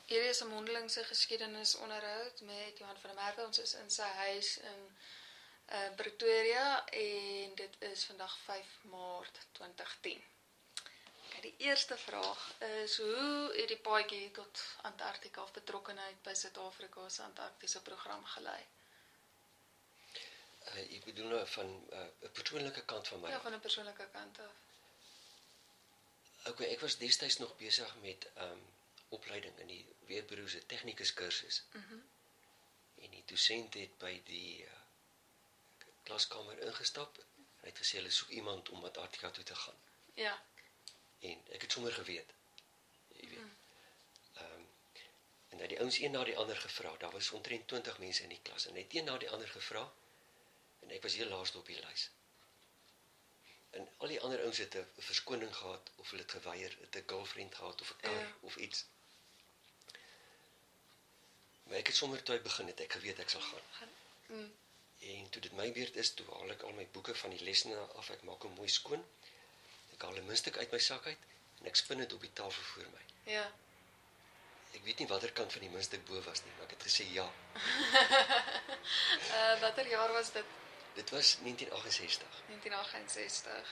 Hierdie is 'n mondelingse geskiedenisonderhoud met Johan van der Merwe. Ons is in sy huis in Pretoria en dit is vandag 5 Maart 2010. Okay, die eerste vraag is, hoe het die paadjie tot Antarktika of betrokkenheid by Suid-Afrika se Antarktiese program gelei? Ek bedoel nou van 'n persoonlike kant van my. Ja, van 'n persoonlike kant af. Okay, ek was destyds nog besig met opleiding in die Weerbureau se tegnikus kursus. En die dosent het by die klaskamer ingestap en hy het gesê hulle soek iemand om Antarktika toe te gaan. Ja. En ek het sommer geweet. Jy weet. En hy het die ouens een na die ander gevra. Daar was omtrent 20 mense in die klas en hy het een na die ander gevra en ek was heel laaste op die lys. En al die ander ouens het 'n verskoning gehad of hulle het geweier, het 'n girlfriend gehad of 'n kar of iets. Maar ek het sommer toe begin het ek geweet ek sal gaan. En toe dit my beurt is, toe haal ek al my boeke van die lesne af, ek maak hom mooi skoon. Ek haal 'n muntstuk uit my sak uit en ek spin dit op die tafel voor my. Ja. Ek weet nie watter kant van die muntstuk bo was nie, maar ek het gesê ja. Watter jaar was dit? Dit was 1968. 1968.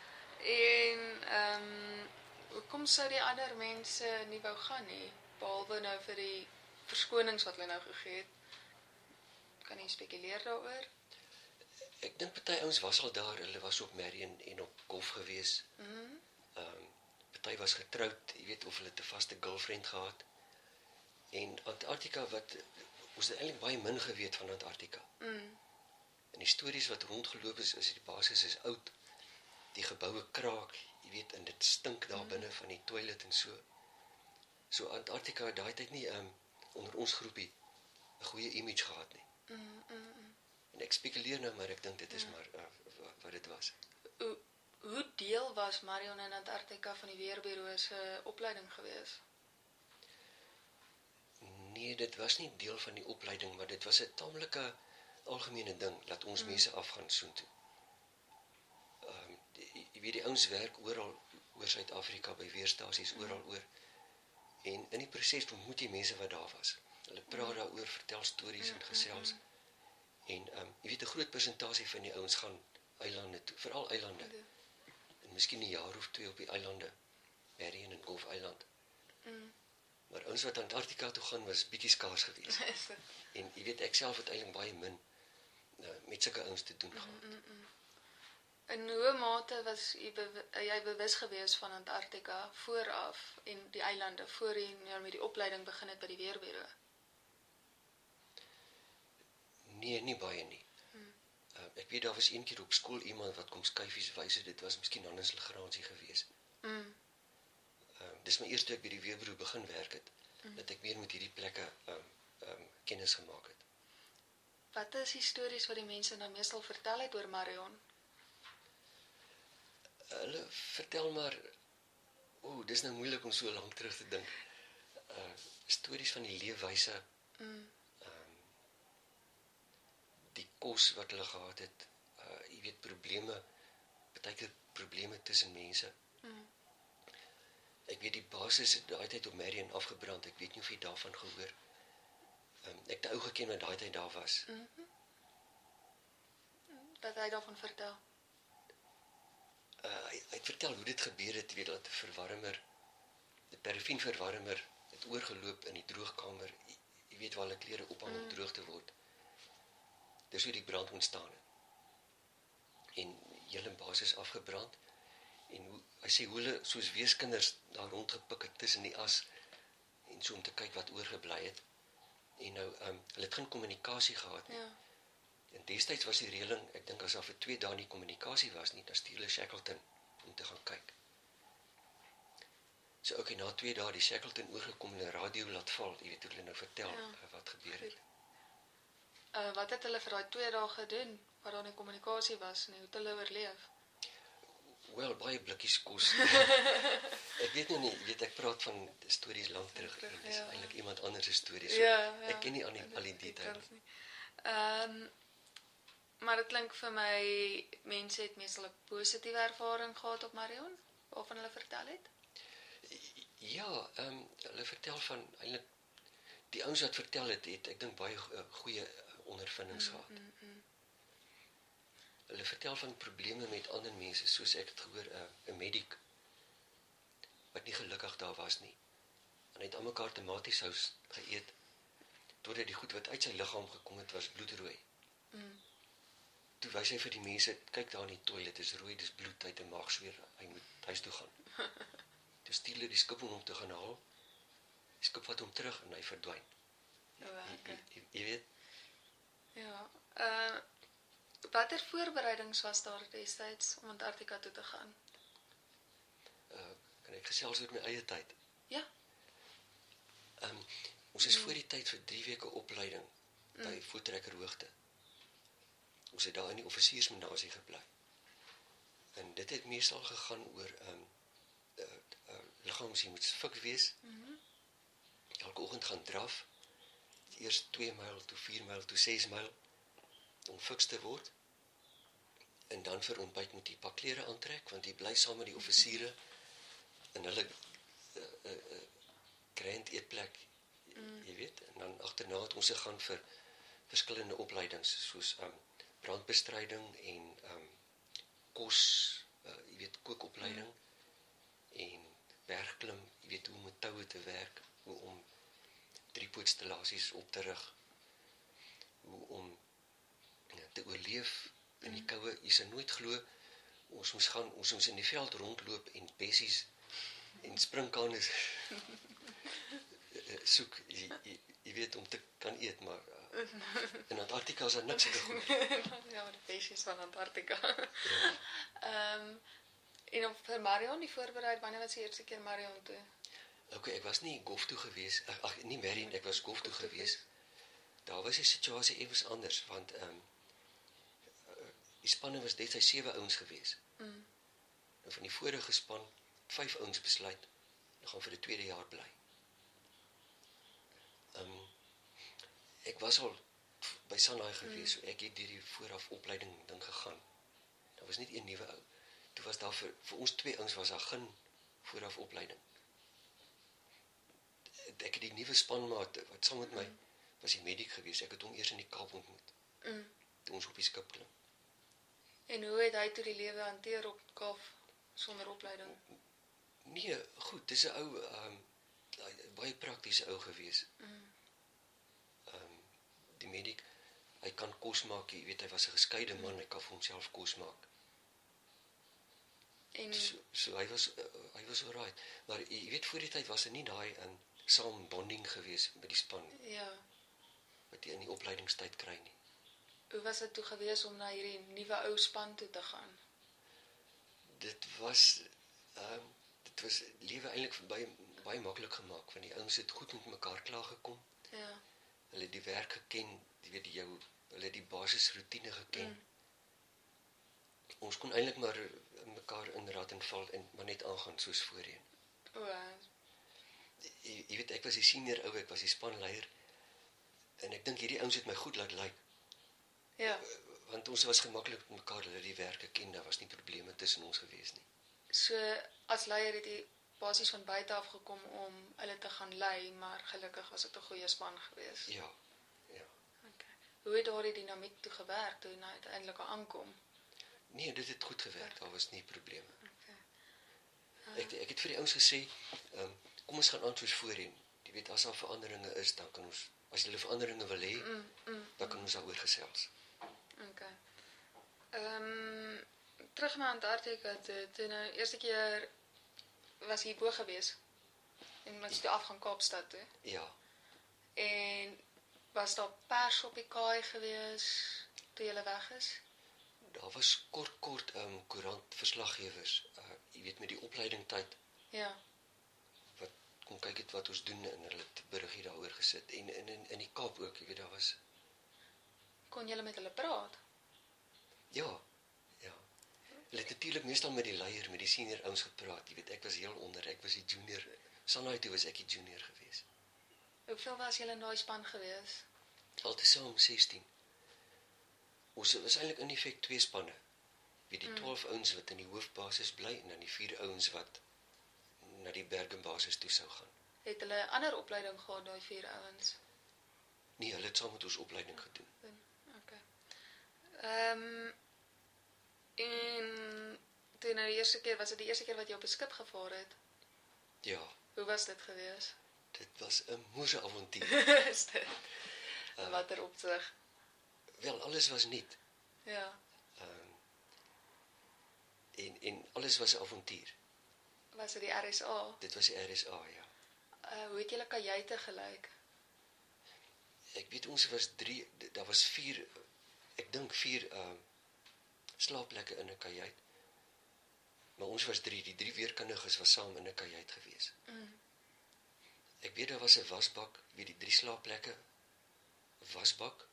En hoekom sou die ander mense nie wou gaan nie, behalwe nou vir die verskonings wat hulle nou gegee het? Kan jy spekuleer daaroor? Ek dink party ouens was al daar, hulle was op Marion en op golf gewees. Party was getroud, jy weet, of hulle 'n vaste girlfriend gehad. En Antarktika, ons het eintlik baie min geweet van Antarktika. En die stories wat rondgeloop is die basis is oud. Die geboue kraak, jy weet, en dit stink daar binne van die toilet en so. So Antarktika het daai tyd nie onder ons groepie 'n goeie image gehad nie. En ek spekuleer nou, maar ek dink dit is maar wat dit was. Hoe deel was Marion in Antarktika van die Weerbureau se opleiding gewees? Nee, dit was nie deel van die opleiding, maar dit was 'n tamelike algemene ding, laat ons mense afgaan soontoe. Jy weet, die ouens werk oral oor Suid-Afrika, by weerstasies, oral oor. En in die proses ontmoet jy mense wat daar was. Hulle praat daaroor, vertel stories en gesels. En jy weet, 'n groot persentasie van die ouens gaan eilande toe, veral eilande. En miskien 'n jaar of 2 op die eilande, Marion en Gulf Eiland. Maar ouens wat Antarktika toe gaan, was bietjie skaars geweest. En jy weet, ek self het eintlik baie min met sulke ouens te doen gehad. In hoe mate was jy bewus gewees van Antarktika vooraf en die eilande, voor jy nou met die opleiding begin het by die Weerbureau? Nee, nie baie nie. Ek weet, daar was een keer op skool iemand wat kom skyfies wys, dit was miskien Hannes Legrandsie gewees. Dis my eerste toe ek by die Weerbureau begin werk het, dat ek meer met hierdie plekke kennis gemaak het. Wat is die stories wat die mense nou meestal vertel het oor Marion? Hulle vertel maar, dis nou moeilik om so lank terug te dink. Stories van die leefwyse, die kos wat hulle gehad het, jy weet, probleme, partykeer probleme tussen mense. Ek weet die basis het daai tyd op Marion afgebrand, ek weet nie of jy daarvan gehoor. Ek het 'n ou geken wat daai tyd daar was. Wat hy daarvan vertel? Hy het vertel hoe dit gebeur het, weet dat 'n verwarmer, 'n parafienverwarmer het oorgeloop in die droogkamer, jy weet waar hulle klere ophang om droog te word. Dis hoe die brand ontstaan het. En hele basis afgebrand. En hy sê hoe hulle soos weeskinders daar rondgepik het tussen die as en so om te kyk wat oorgebly het. En nou, hulle het geen kommunikasie gehad nie. En destyds was die reëling, ek dink as daar vir 2 dae nie kommunikasie was nie, dan stuur hulle Shackleton om te gaan kyk. So okay, na 2 dae die Shackleton oorgekom en 'n radio laat val, jy weet hoe hulle nou vertel wat gebeur het. Wat het hulle vir daai 2 dae gedoen, waar daar nie kommunikasie was nie, hoe het hulle oorleef? Wel, baie blikkies kos. Ek weet nou nie, weet ek praat van stories lank terug, dit is eintlik iemand anders se stories, so ek ken nie al die details nie. Maar dit klink vir my, mense het meestal 'n positiewe ervaring gehad op Marion, waarvan hulle vertel het? Ja, hulle vertel van eintlik die ouens wat vertel het, ek dink baie goeie ondervindings gehad. Hulle vertel van probleme met ander mense, soos ek het gehoor, 'n mediek wat nie gelukkig daar was nie. En hy het almekaar tomatiesous geëet, totdat die goed wat uit sy liggaam gekom het, was bloedrooi. Toe wys hy vir die mense, kyk daar in die toilet, is rooi, dis bloed, hy het 'n maagsweer, hy moet huis toe gaan. Toe stuur hulle die skip om hom te gaan haal, die skip vat hom terug en hy verdwyn. Jy weet? Ja. Watter voorbereidings was daar destyds om Antarktika toe te gaan? Kan ek gesels oor my eie tyd? Ja. Ons is voor die tyd vir 3 weke opleiding by Voortrekkerhoogte. Ons het daar in die offisiersmenasie gebly. En dit het meestal gegaan oor liggaams, jy moet fik wees. Elke oggend gaan draf. Eers 2 myl, toe 4 myl, toe 6 myl om fiks te word. En dan vir ontbyt moet jy pak klere aantrek, want jy bly saam met die offisiere in hulle grand eetplek, jy weet. En dan agterna het ons gegaan vir verskillende opleidings, soos brandbestryding en kos, jy weet, kookopleiding en bergklim, jy weet hoe om met toue te werk, hoe om 3-pootstellasies op te rig, hoe om te oorleef in die koue. Jy sal nooit glo, ons moes in die veld rondloop en bessies en springkane soek, jy weet, om te kan eet, maar in Antarktika is daar niks te goed. Ja, die bessies van Antarktika. En om vir Marion die voorbereid, wanneer was die eerste keer Marion toe? Ok, ek was nie golf toe gewees, nie Marion, ek was golf toe gewees. Daar was die situasie evens anders, want die spanne was destyds 7 ouens gewees. En van die vorige span, 5 ouens besluit, hulle gaan vir die 2de jaar bly. Ek was al by Sanai gewees, so ek het deur die vooraf opleiding ding gegaan. Daar was net een nuwe ou. Toe was daar vir ons 2 ouens was daar geen vooraf opleiding. Ek het die nuwe spanmaat wat saam met my was die mediek gewees. Ek het hom eers in die Kaap ontmoet. Toe ons op die skip klim. En hoe het hy toe die lewe hanteer op Kaap sonder opleiding? Nee, goed, dis 'n ou baie praktiese ou gewees. Die mediek, hy kan kos maak, jy weet, hy was 'n geskeide man, hy kan vir homself kos maak. En So hy was alright. Maar jy weet, voor die tyd was hy nie daai saam bonding gewees met die span, ja, wat jy in die opleidingstyd kry nie. hoe was dit toe gewees om na hierdie nuwe ou span toe te gaan? Dit was lewe eintlik baie maklik gemaak, want die ouens het goed met mekaar klaargekom. Ja. Hulle het die werk geken, jy weet, hulle het die basisroetine geken. Ons kon eintlik maar in mekaar inraad en val en maar net aangaan soos voorheen. Jy weet, ek was die senior ou, ek was die spanleier, en ek dink hierdie ouens het my goed laat lyk. Ja. Want ons was gemaklik met mekaar, hulle die werk geken, daar was nie probleme tussen ons gewees nie. So, as leier het jy basies van buite af gekom om hulle te gaan lei, maar gelukkig was dit 'n goeie span gewees. Ja. Okay. Hoe het daardie dinamiek toe gewerk toe na uiteindelik aankom? Nee, dit het goed gewerk, daar was nie probleme. Okay. Ek het vir die ouens gesê, kom ons gaan aan soos voorheen. Jy weet, as daar veranderinge is, dan kan ons, as julle veranderinge wil hê, dan kan ons daaroor gesels. Okay. Terug na Antarktika toe nou eerste keer was jy bo gewees en was toe af gaan Kaapstad toe. Ja. En was daar pers op die kaai gewees toe jy weg is? Daar was kort koerantverslaggewers, jy weet, met die opleidingtyd, Ja. wat kom kyk het wat ons doen, en hulle het berigie daaroor gesit, en in die Kaap ook, jy weet, daar was. Kon julle met hulle praat? Ja. Hulle het natuurlik meestal met die leier, met die senior ouens gepraat, jy weet, ek was heel onder, ek was die junior, Sanai toe was ek die junior gewees. Hoeveel was julle in daai span gewees? Altesaam 16. Ons was eintlik in effek 2 spanne. Wie die 12 ouens wat in die hoofbasis bly, en dan die 4 ouens wat na die Bergen basis toe sou gaan. Het hulle 'n ander opleiding gehad, daai 4 ouens? Nee, hulle het saam met ons opleiding gedoen. Okay. En toe nou die eerste keer, was dit die eerste keer wat jy op 'n skip gevaar het? Ja, Hoe was dit gewees? dit was 'n moeëse avontuur. Is dit? In watter opsig? Wel, alles was nuut. Ja. En alles was 'n avontuur. Was dit die RSA? Dit was die RSA, ja. Hoe het julle kajuite gelyk? Ek weet ons was 3, daar was 4, ek dink 4 slaapplekke in 'n kajuit. Maar ons was 3, die 3 weerkundiges was saam in 'n kajuit gewees. Ek weet daar was 'n wasbak, weet die 3 slaapplekke, 'n wasbak.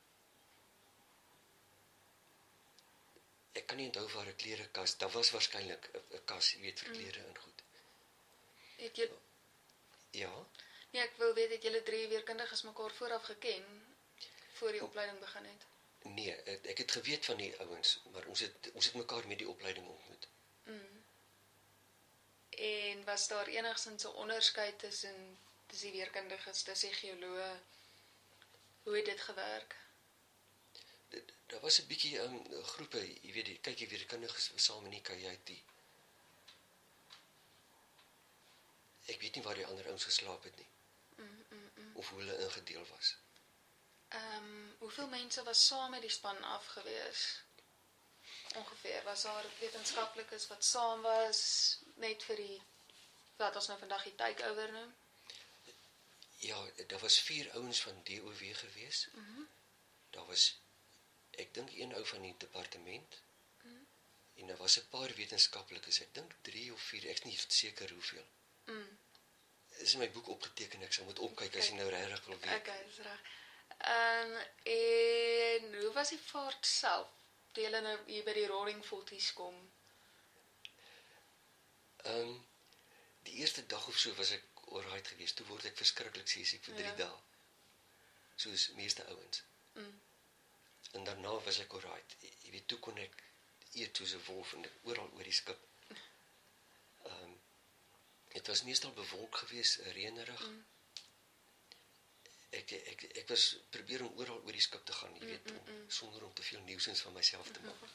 Ek kan nie onthou waar 'n klerekas, daar was waarskynlik 'n kas, jy weet, vir klere en goed. Het jy Ja, Nee, ek wil weet, het julle 3 weerkundiges mekaar vooraf geken voor die opleiding begin het? nee, ek het geweet van die ouens, maar ons het mekaar met die opleiding ontmoet. En was daar enigstens 'n onderskeid tussen die weerkundiges, tussen geoloë? Hoe het dit gewerk? Daar was 'n bietjie groepe, jy weet, kyk jy weerkundiges was saam in die kajuit die. Ek weet nie waar die ander ouens geslaap het nie. Of hoe hulle ingedeel was. Hoeveel mense was saam met die span af gewees? Ongeveer, was daar wetenskaplikes wat saam was, net vir die, wat ons nou vandag die takeover noem? Ja, daar was 4 ouens van DOW gewees. Daar was, ek dink 1 ou van die departement. En daar was 'n paar wetenskaplikes, ek dink 3 of 4, ek is nie seker hoeveel. Is in my boek opgeteken, ek sal moet opkyk as jy nou regtig wil weet. Okay, dis reg. En hoe was die vaart self? Toe julle nou hier by die Roaring Forties kom? Die eerste dag of so was ek alright geweest, toe word ek verskriklik seesiek vir 3 dae. Soos meeste ouens. En daarna was ek alright. Jy weet, toe kon ek eet soos 'n wolf en oral oor die skip. Het was meestal bewolk geweest, reënerig. Ek was probeer om oral oor die skip te gaan, jy weet, sonder om te veel nuisance van myself te maak.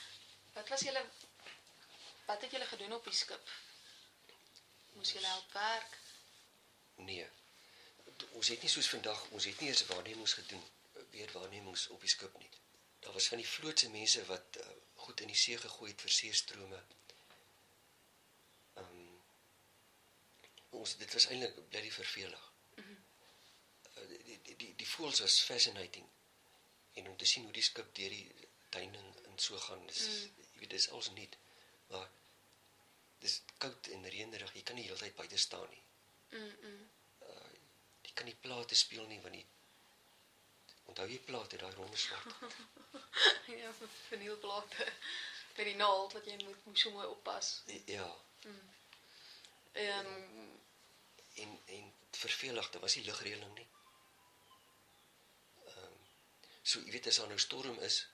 Wat het julle gedoen op die skip? Moes julle help werk? Nee. Ons het nie soos vandag, ons het nie eens waarnemings gedoen, weer waarnemings op die skip nie. Daar was van die vlootse mense wat goed in die see gegooi het vir seestrome. Dit was eintlik bloody vervelig. Die voëls was fascinating. En om te sien hoe die skip deur die duine en so gaan, jy weet, dis alles nuut. Maar dis koud en reënerig, jy kan nie heeltyd buite staan nie. Jy kan nie plate speel nie, want onthou jy plate, daai ronde swart. Ja, vinylplate. Met die naald wat jy moet so mooi oppas. Ja. En vervelig, daar was nie lugreëling nie. So, jy weet, as daar nou storm is,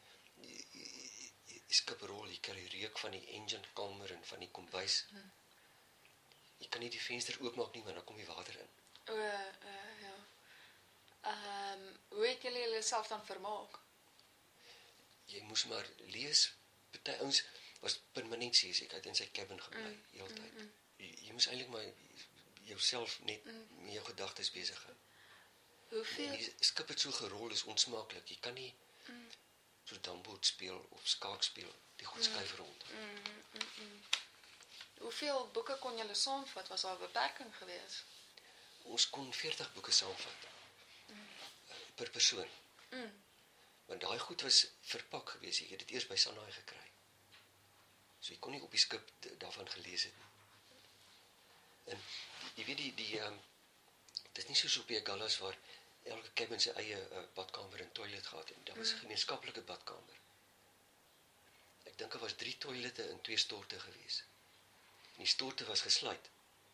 die skip rol, jy kry reuk van die engine kamer en van die kombuis. Jy kan nie die venster oopmaak nie, want dan kom die water in. Ja. Hoe het julle self dan vermaak? Jy moes maar lees. Party ouens was permanent seesiek, uit in sy cabin gebly, heeltyd. Jy moes eintlik maar jouself net met jou gedagtes besig hou. Hoeveel? Die skip het so gerol, is onsmaaklik. Jy kan nie so damboot speel of skaak speel. Die goed skuif rond. Hoeveel boeke kon julle saamvat? Was daar 'n beperking geweest? Ons kon 40 boeke saamvat. Per persoon. Want daai goed was verpak geweest. Jy het dit eers by Sanai gekry. So jy kon nie op die skip daarvan gelees het nie. En jy weet dit is nie soos op die Gallas waar elke cabin sy eie badkamer en toilet gehad het. Daar was 'n gemeenskaplike badkamer. Ek dink daar was 3 toilette en 2 storte geweest. En die storte was gesluit.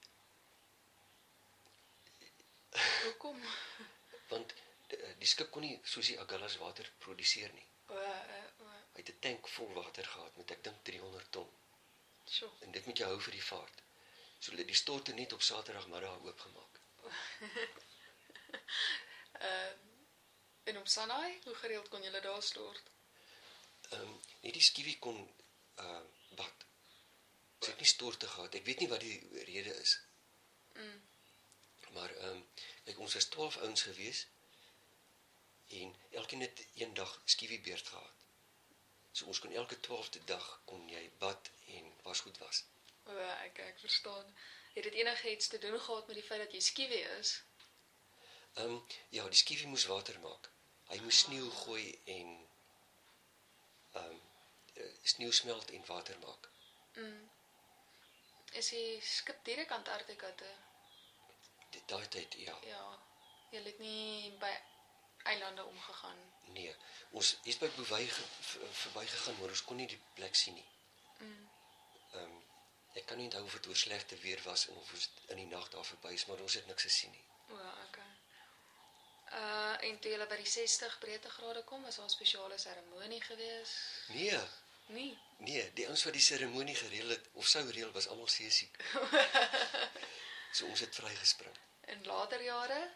Hoekom? Want die skip kon nie soos die Agallas water produseer nie. Hy het 'n tank vol water gehad met ek dink 300 ton. Sjoe. En dit moet jy hou vir die vaart. So hulle die storte net op Saterdagmiddag oopgemaak. En op Sanai, hoe gereeld kon julle daar stort? Nee, die skiewie kon bad. Sy het nie storte gehad. Ek weet nie wat die rede is. Maar kyk, ons was 12 ouens gewees en elkeen het een dag skiewiebeurt gehad. So ons kon elke 12de dag kon jy bad en wasgoed was. Ek verstaan. Het dit enigiets te doen gehad met die feit dat jy skiewie is? Ja, die skiewie moes water maak. Hy moes sneeu gooi en sneeu smelt en water maak. Is die skip direk Antarktika toe? Daai tyd, ja. Ja, jy het nie by eilande omgegaan. Nee, ons is by Bouvet verbygegaan, maar ons kon nie die plek sien nie. Ek kan nie onthou of dit oor slegte weer was en of ons in die nag daar verby is, maar ons het niks gesien nie. Okay. En toe julle by die 60 breedtegrade kom, was daar 'n spesiale seremonie gewees? Nee. Nee, die ouens wat die seremonie gereël het of sou reël was almal seesiek. So ons het vrygespring. In later jare?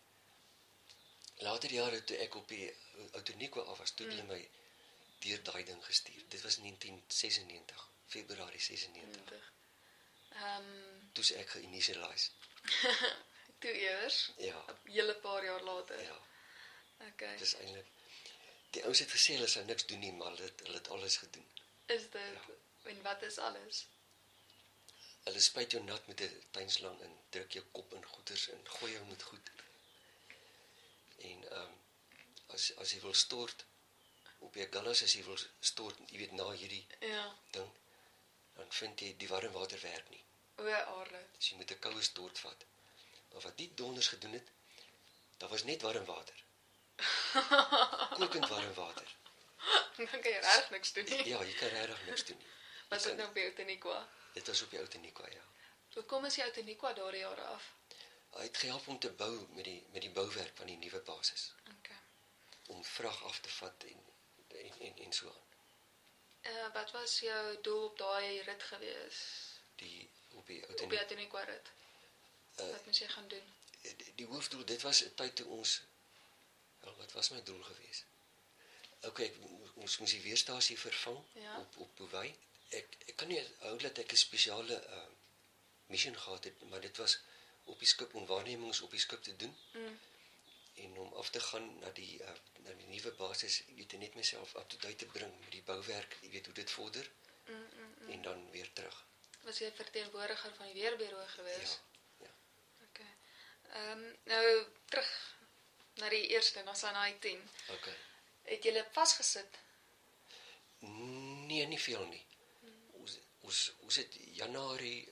Later jare toe ek op die Outeniqua af was, toe hulle my deur daai ding gestuur. Dit was 1996, Februarie 96. Toe is ek ge-initialize. Toe eers? Ja. 'n hele paar jaar later? Ja. Okay. Dis eintlik die ouens het gesê hulle sou niks doen nie, maar hulle het alles gedoen. Is dit? En wat is alles? Hulle spuit jou nat met 'n tuinslang in, druk jou kop in goeters in, gooi jou met goed. En as jy wil stort op jou gallas, as jy wil stort, jy weet na hierdie ding, dan vind jy die warm water werk nie. Aarde. Dus jy moet 'n koue stort vat. Maar wat die donders gedoen het, daar was net warm water. Kokend warm water. Dan kan jy regtig niks doen nie. Ja, jy kan regtig niks doen nie. Was dit nou op Outeniqua? Dit was op die Outeniqua, ja. Hoekom is die Outeniqua daardie jare af? Hy het gehelp om te bou met die bouwerk van die nuwe basis. Okay. Om vrag af te vat en so aan. Wat was jou doel op daai rit gewees? Op die Outeniqua rit? Wat moes jy gaan doen? Die hoofdoel, dit was 'n tyd toe ons, wat was my doel gewees? Okay, ons moes die weerstasie vervang op Bouvet. Ek kan nie onthou dat ek 'n spesiale missie gehad het, maar dit was op die skip om waarnemings op die skip te doen. En om af te gaan na die nuwe basis, ek weet net myself up to date te bring met die bouwerk, jy weet hoe dit vorder. En dan weer terug. Was jy verteenwoordiger van die weerbureau gewees? Ja. Okay. Nou terug na die eerste, na Sanai 10. Okay. Het julle vasgesit? Nee, nie veel nie. Ons het Januarie,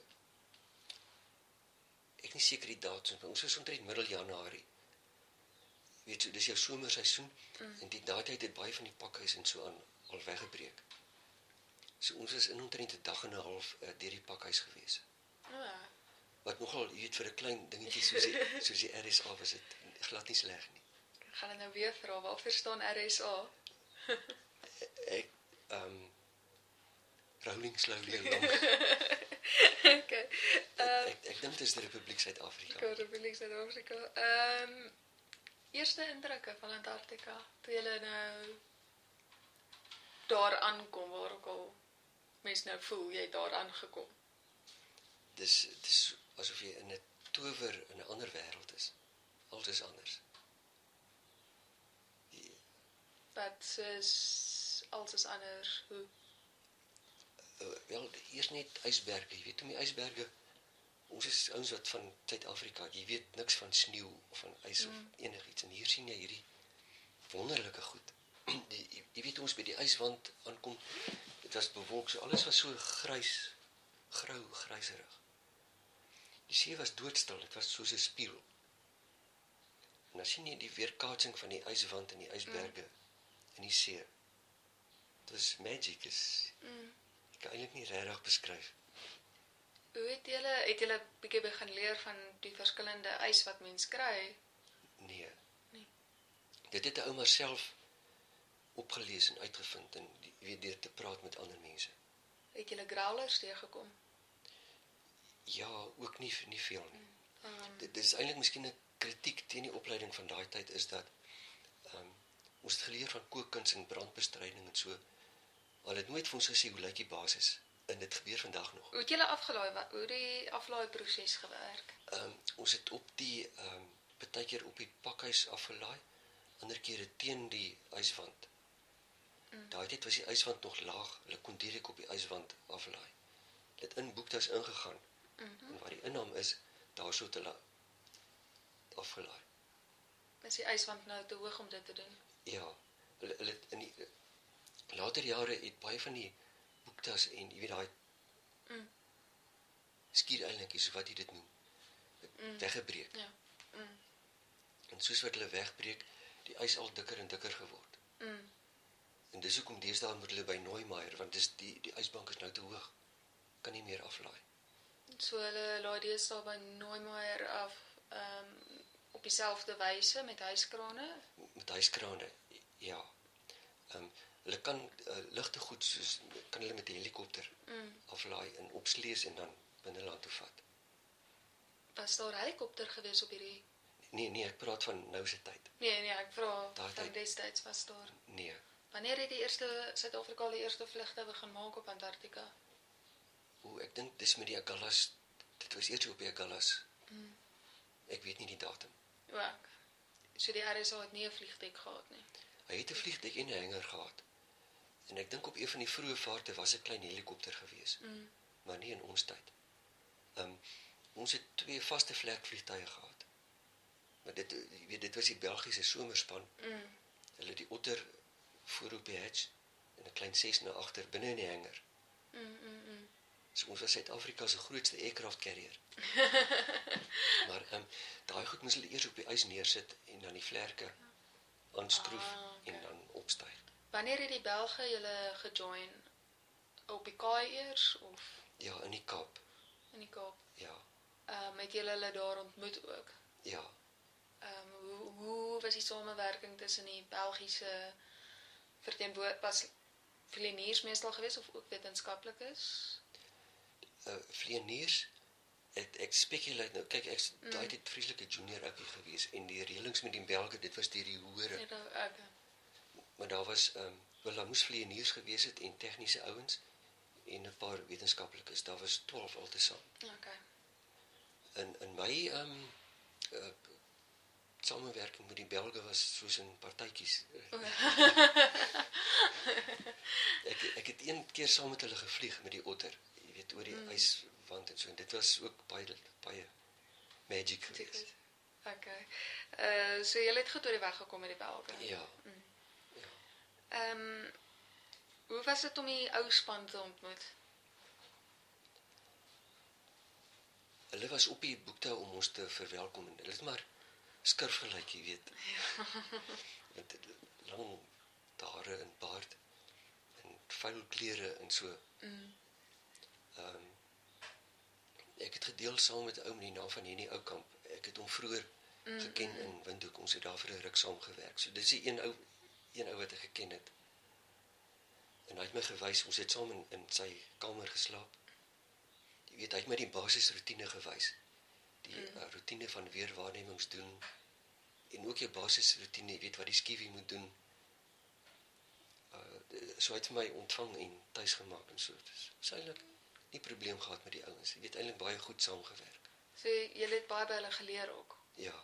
ek nie seker die datum, maar ons is omtrent middel Januarie. Weet jy, dis jou somerseisoen, en die daardie het baie van die pakhuis en so aan al weggebreek. So ons is in omtrent 'n dag en 'n half deur die pakhuis gewees. Wat nogal, jy weet, vir 'n klein dingetjie soos die RSA was dit glad nie sleg nie. Ek gaan dit nou weer vra, waarvoor staan RSA? Ek, rolling slowly along. Okay. Ek dink dit is die Republiek Suid-Afrika. Republiek Suid-Afrika. Eerste indrukke van Antarktika, toe julle nou daar aankom, waar ook al mens nou voel, jy het daar aangekom. Dis asof jy in 'n tower in 'n ander wêreld is. Alles is anders. Wat is alles is anders? Hoe? Wel, eers net ysberge, jy weet, om die ysberge, ons is ouens wat van Suid-Afrika, jy weet niks van sneeu of van ys of enigiets, en hier sien jy hierdie wonderlike goed. Jy weet, ons by die yswand aankom, dit was bewolk, so alles was so grys, grou, gryserig. Die see was doodstil, dit was soos 'n spieël. En dan sien jy die weerkaatsing van die yswand en die ysberge in die see. Dit was magic, ek kan eintlik nie regtig beskryf. Hoe het julle bietjie begin leer van die verskillende ys wat mens kry? Nee. Dit het 'n ou maar self opgelees en uitgevind en weet deur te praat met ander mense. Het julle growlers teëgekom? Ja, ook nie veel nie. Dit is eintlik miskien 'n kritiek teen die opleiding van daai tyd is dat ons het geleer van kookkuns en brandbestryding en so. Al het nooit vir ons gesê hoe lyk die basis en dit gebeur vandag nog. Hoe het julle afgelaai? Hoe die aflaaiproses gewerk? Ons het op die partykeer op die pakhuis afgelaai, ander kere teen die yswand. Daai tyd was die yswand nog laag, hulle kon direk op die yswand aflaai. Dit in boektas ingegaan. En waar die innaam is, daar sou hulle afgelaai. Is die yswand nou te hoog om dit te doen? Ja, hulle in die later jare het baie van die boektas en jy weet daai skiereilandjies, so wat jy dit noem, weggebreek. Ja. En soos wat hulle wegbreek, die ys al dikker en dikker geword. En dis hoekom deesdae moet hulle by Nooimaier, want die ysbank is nou te hoog. Kan nie meer aflaai. So hulle laai deesdae by Nooimaier af op dieselfde wyse met huiskrane? Met huiskrane, ja. Hulle kan ligte goed, soos kan hulle met 'n helikopter aflaai en opslees en dan binneland toe vat. Was daar 'n helikopter gewees op hierdie? Nee, ek praat van nou se tyd. Nee, ek vra Daai van tyd. destyds was daar. Nee. Wanneer het die eerste Suid-Afrika die eerste vlugte begin maak op Antarktika? Ek dink dis met die Agallas. Dit was eers op die Agallas. Ek weet nie die datum. Ja. So die RSA het nie 'n vliegdek gehad nie. Hy het 'n vliegdek en 'n hangar gehad. En ek dink op een van die vroeë vaarte was 'n klein helikopter gewees. Maar nie in ons tyd. Ons het 2 vaste vlerkvliegtuie gehad. Maar dit was die Belgiese somerspan. Hulle het die Otter voor op die hatch en 'n klein Cessna agter binne in die hangar. So ons was Suid-Afrika se grootste aircraft carrier. Maar daai goed moes hulle eers op die ys neersit en dan die vlerke aanskroef en dan opstyg. Wanneer het die Belge julle gejoin? Op die Kaai eers of Ja, in die Kaap. in die Kaap? Ja. Het julle hulle daar ontmoet ook? Ja. Hoe was die samewerking tussen die Belgiese was vlieëniers meestal geweest of ook wetenskaplikes? Vlieëniers, ek spekuleer nou, kyk ek's daai tyd vreeslike junior uppie gewees en die reëlings met die Belge, dit was deur die hoëre. Maar daar was daar moes vlieëniers gewees het en tegniese ouens en 'n paar wetenskaplikes. Daar was 12 altesaam. Okay. In my samewerking met die Belge was soos in partytjies. Ek het een keer saam met hulle gevlieg met die Otter, jy weet, oor die yswand en so, en dit was ook baie magic geweest. Okay. So jy het goed oor die weg gekom met die Belge? Ja. Hoe was dit om die ou span te ontmoet? Hulle was op die boekte om ons te verwelkom en hulle het maar skurf gelyk, jy weet. Met lang hare en baard en vuil klere en so. Ek het gedeel saam met 'n ou met die naam van Henny Oukamp. Ek het hom vroeër geken in Windhoek. Ons het daar vir 'n ruk saam gewerk. So dis die een ou wat ek geken het. En hy het my gewys, ons het saam in sy kamer geslaap. Jy weet, hy het my die basisroetine gewys. Die roetine van weerwaarnemings doen en ook jou basisroetine, jy weet wat die skiewie moet doen. So hy het vir my ontvang en tuis gemaak en so. Dis eintlik nie probleem gehad met die ouens. Jy weet eintlik baie goed saamgewerk. So jy het baie by hulle geleer ook. Ja.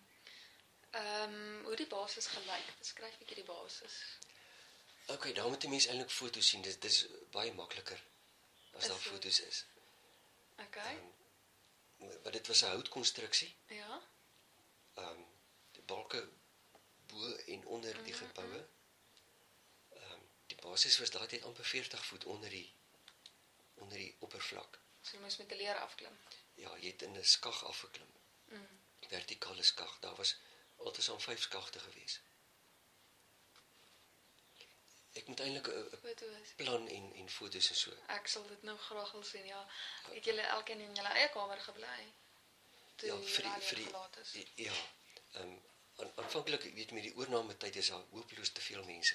Hoe die basis gelyk? Beskryf 'n bietjie die basis. Okay, daar moet die mens eintlik foto's sien. Dis baie makliker as daar foto's is. Okay. Maar dit was 'n houtkonstruksie. Ja. Die balke bo en onder die geboue. Die basis was daai tyd amper 40 voet onder die oppervlak. So jy moes met 'n leer afklim. Ja, jy het in 'n skag afgeklim. Vertikale skag. Daar was altesaam 5 skagte gewees. Ek moet eintlik 'n plan en foto's en so. Ek sal dit nou graag wil sien, ja. Het julle elkeen in julle eie kamer gebly? Ja, ja. Aanvanklik, weet met die oorname tyd is daar hopeloos te veel mense.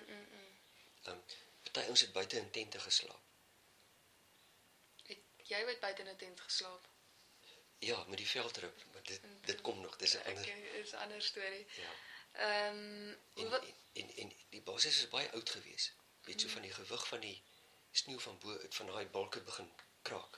Party ons het buite in tente geslaap. Jy het buite in 'n tent geslaap? Ja, met die veldrip, maar dit kom nog, dis 'n ander. Okay, is 'n ander storie. Ja. Hoe wat En die basis is baie oud gewees. Weet so van die gewig van die sneeu van bo uit van daai balke begin kraak.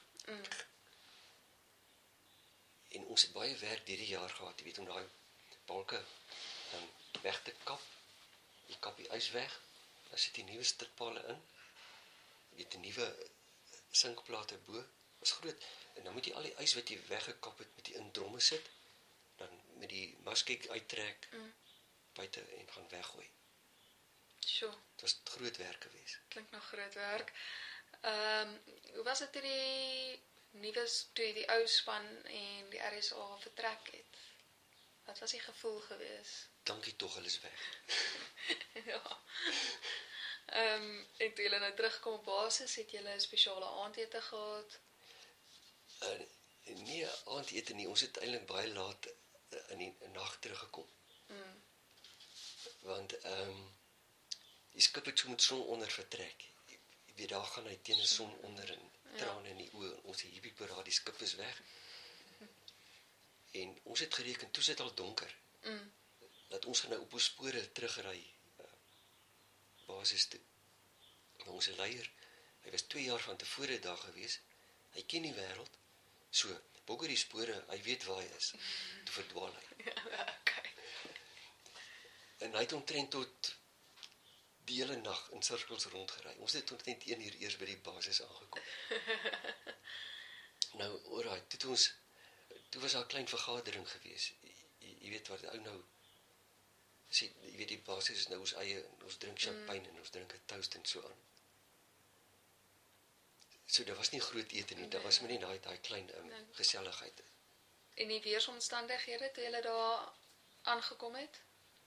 En ons het baie werk hierdie jaar gehad, jy weet, om daai balke weg te kap. Jy kap die ys weg, dan sit die nuwe stitpale in. Jy weet, die nuwe sinkplate bo, was groot. En dan moet jy al die ys wat jy weggekap het met die in dromme sit, dan met die muskiek uittrek, buite en gaan weggooi. Sjoe, Het was groot werk geweest. klink nog groot werk. Hoe was dit toe die toe die ou span en die RSA vertrek het? Wat was die gevoel geweest? Dankie tog, hulle is weg. Ja. En toe julle nou terugkom op basis, het julle 'n spesiale aandete gehad? Nee, aandete nie. Ons het eintlik baie laat in die nag teruggekom. Want die skip het so met son onder vertrek. Jy weet, daar gaan hy teen 'n son onder en trane in die oë. En ons hierdie parade, die skip is weg. En ons het gereken, toe sit al donker. Dat ons gaan nou op ons spore terugry basis toe. En ons leier, hy was 2 jaar van tevore daar gewees. Hy ken die wêreld. So, bokker die spore, hy weet waar hy is. Toe verdwaal hy. Ja, okay. En hy het omtrent tot die hele nag in sirkels rondgery. Ons het omtrent 1 uur eers by die basis aangekom. Nou, alright, toe was daar 'n klein vergadering gewees. Jy weet wat ou nou sê, jy weet die basis is nou ons eie, ons drink champagne en ons drink 'n toast en so aan. So daar was nie groot ete nie, daar was maar net daai klein geselligheid. En die weersomstandighede toe julle daar aangekom het?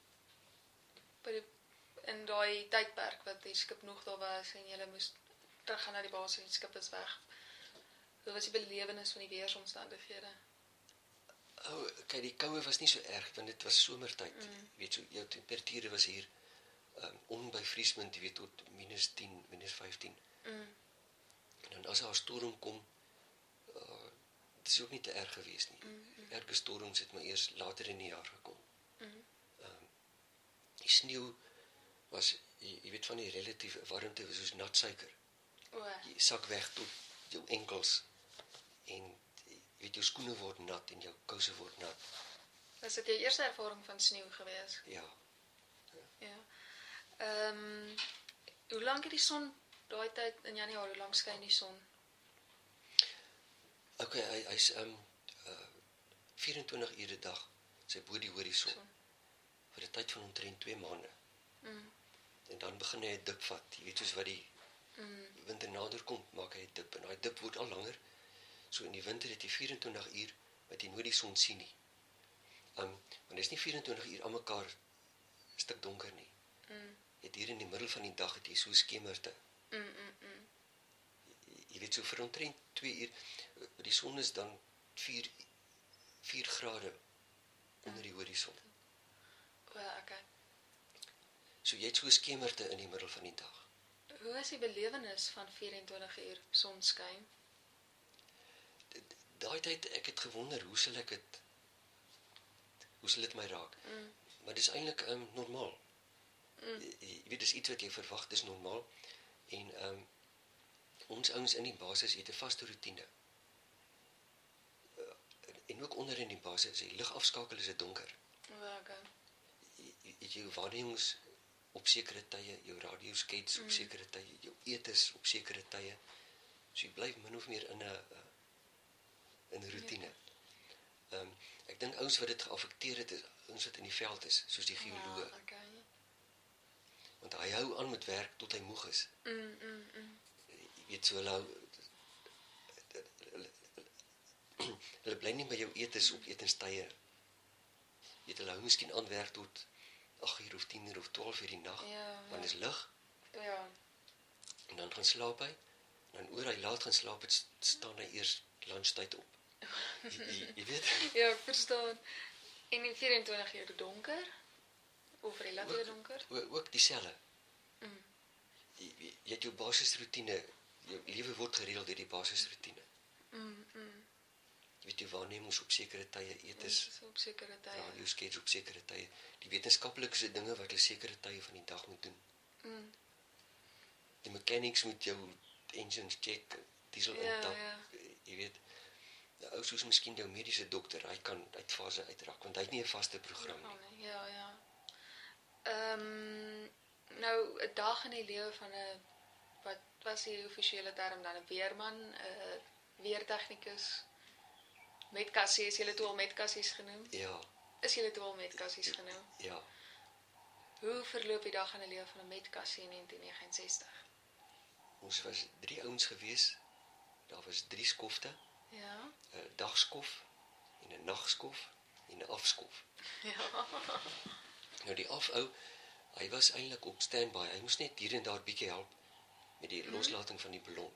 In daai tydperk wat die skip nog daar was en julle moes teruggaan na die basis en die skip is weg. Hoe was die belewenis van die weersomstandighede? Kyk, die koue was nie so erg, want dit was somertyd. Jy weet, so jou temperature was hier onbevriesend, jy weet, tot -10, -15. En dan as daar 'n storm kom, dit is ook nie te erg gewees nie. Erge storms het maar eers later in die jaar gekom. Die sneeu was, jy weet, van die relatieve warmte was soos nat suiker. Jy sak weg tot jou enkels en jy weet, jou skoene word nat en jou kouse word nat. Was dit jou eerste ervaring van sneeu gewees? Ja. Ja. Hoe lank het die son daai tyd in Januarie, hoe lank skyn die son? Okay, hy's 24 ure 'n dag, sy bo die horison. Vir 'n tyd van omtrent 2 maande. En dan begin hy 'n dip vat. Jy weet, soos wat die winter nader kom, maak hy 'n dip en daai dip word al langer. So in die winter het jy 24 uur wat jy nooit die son sien nie. Want dit is nie 24 uur aan mekaar 'n stuk donker nie. Het hier in die middel van die dag het jy so skemerte. Jy weet, so vir omtrent 2 uur, die son is dan 4 grade onder die horison. Okay. So jy het so skemerte in die middel van die dag. Hoe is die belewenis van 24 uur sonskyn? Daai tyd, ek het gewonder, hoe sal dit my raak? Maar dis eintlik normaal. Jy weet, dis iets wat jy verwag, dis normaal. En ons ouens in die basis het 'n vaste roetine. En ook onder in die basis, as jy lig afskakel, is dit donker. Okay. Jy jou waarnemings op sekere tye, jou radioskates op sekere tye, jou etes op sekere tye. So jy bly min of meer in 'n roetine. Ek dink ouens wat dit geaffekteer het, is ouens wat in die veld is, soos die geoloog. Okay. Want hy hou aan met werk tot hy moeg is. Jy weet, so hulle bly nie by jou etes op etenstye. Jy weet, hulle hou miskien aan werk tot 8 uur of 10 uur of 12 uur die nag, want dit is lig. Ja. En dan gaan slaap hy. En dan oor hy laat gaan slaap het, staan hy eers lunchtyd op. Jy weet? Ja, ek verstaan. En die 24 uur donker? Of relatief donker? Ook dieselfde. Jy het jou basisroetine, jou lewe word gereël deur die basisroetine. weet jy, waarnemings op sekere tye, etes, Ons op sekere tye. radioskets op sekere tye. Die wetenskaplikes se dinge wat hulle sekere tye van die dag moet doen. Die mechanics moet jou engines check, diesel intap, jy weet. Nou, ou soos miskien jou mediese dokter, hy kan uit fase uitraak, want hy het nie 'n vaste program nie. Ja. Nou, 'n dag in die lewe van 'n, wat was die offisiële term dan, 'n weerman, 'n weertegnikus, metkassie, is julle toe al metkassies genoem? Ja, Is julle toe al metkassies genoem? ja. Hoe verloop die dag in die lewe van 'n metkassie in 1969? Ons was 3 ouens gewees, daar was 3 skofte, Ja. 'n dagskof, en 'n nagskof, en 'n afskof. Ja. Nou die afou, hy was eintlik op standby, hy moes net hier en daar bietjie help met die loslating van die ballon.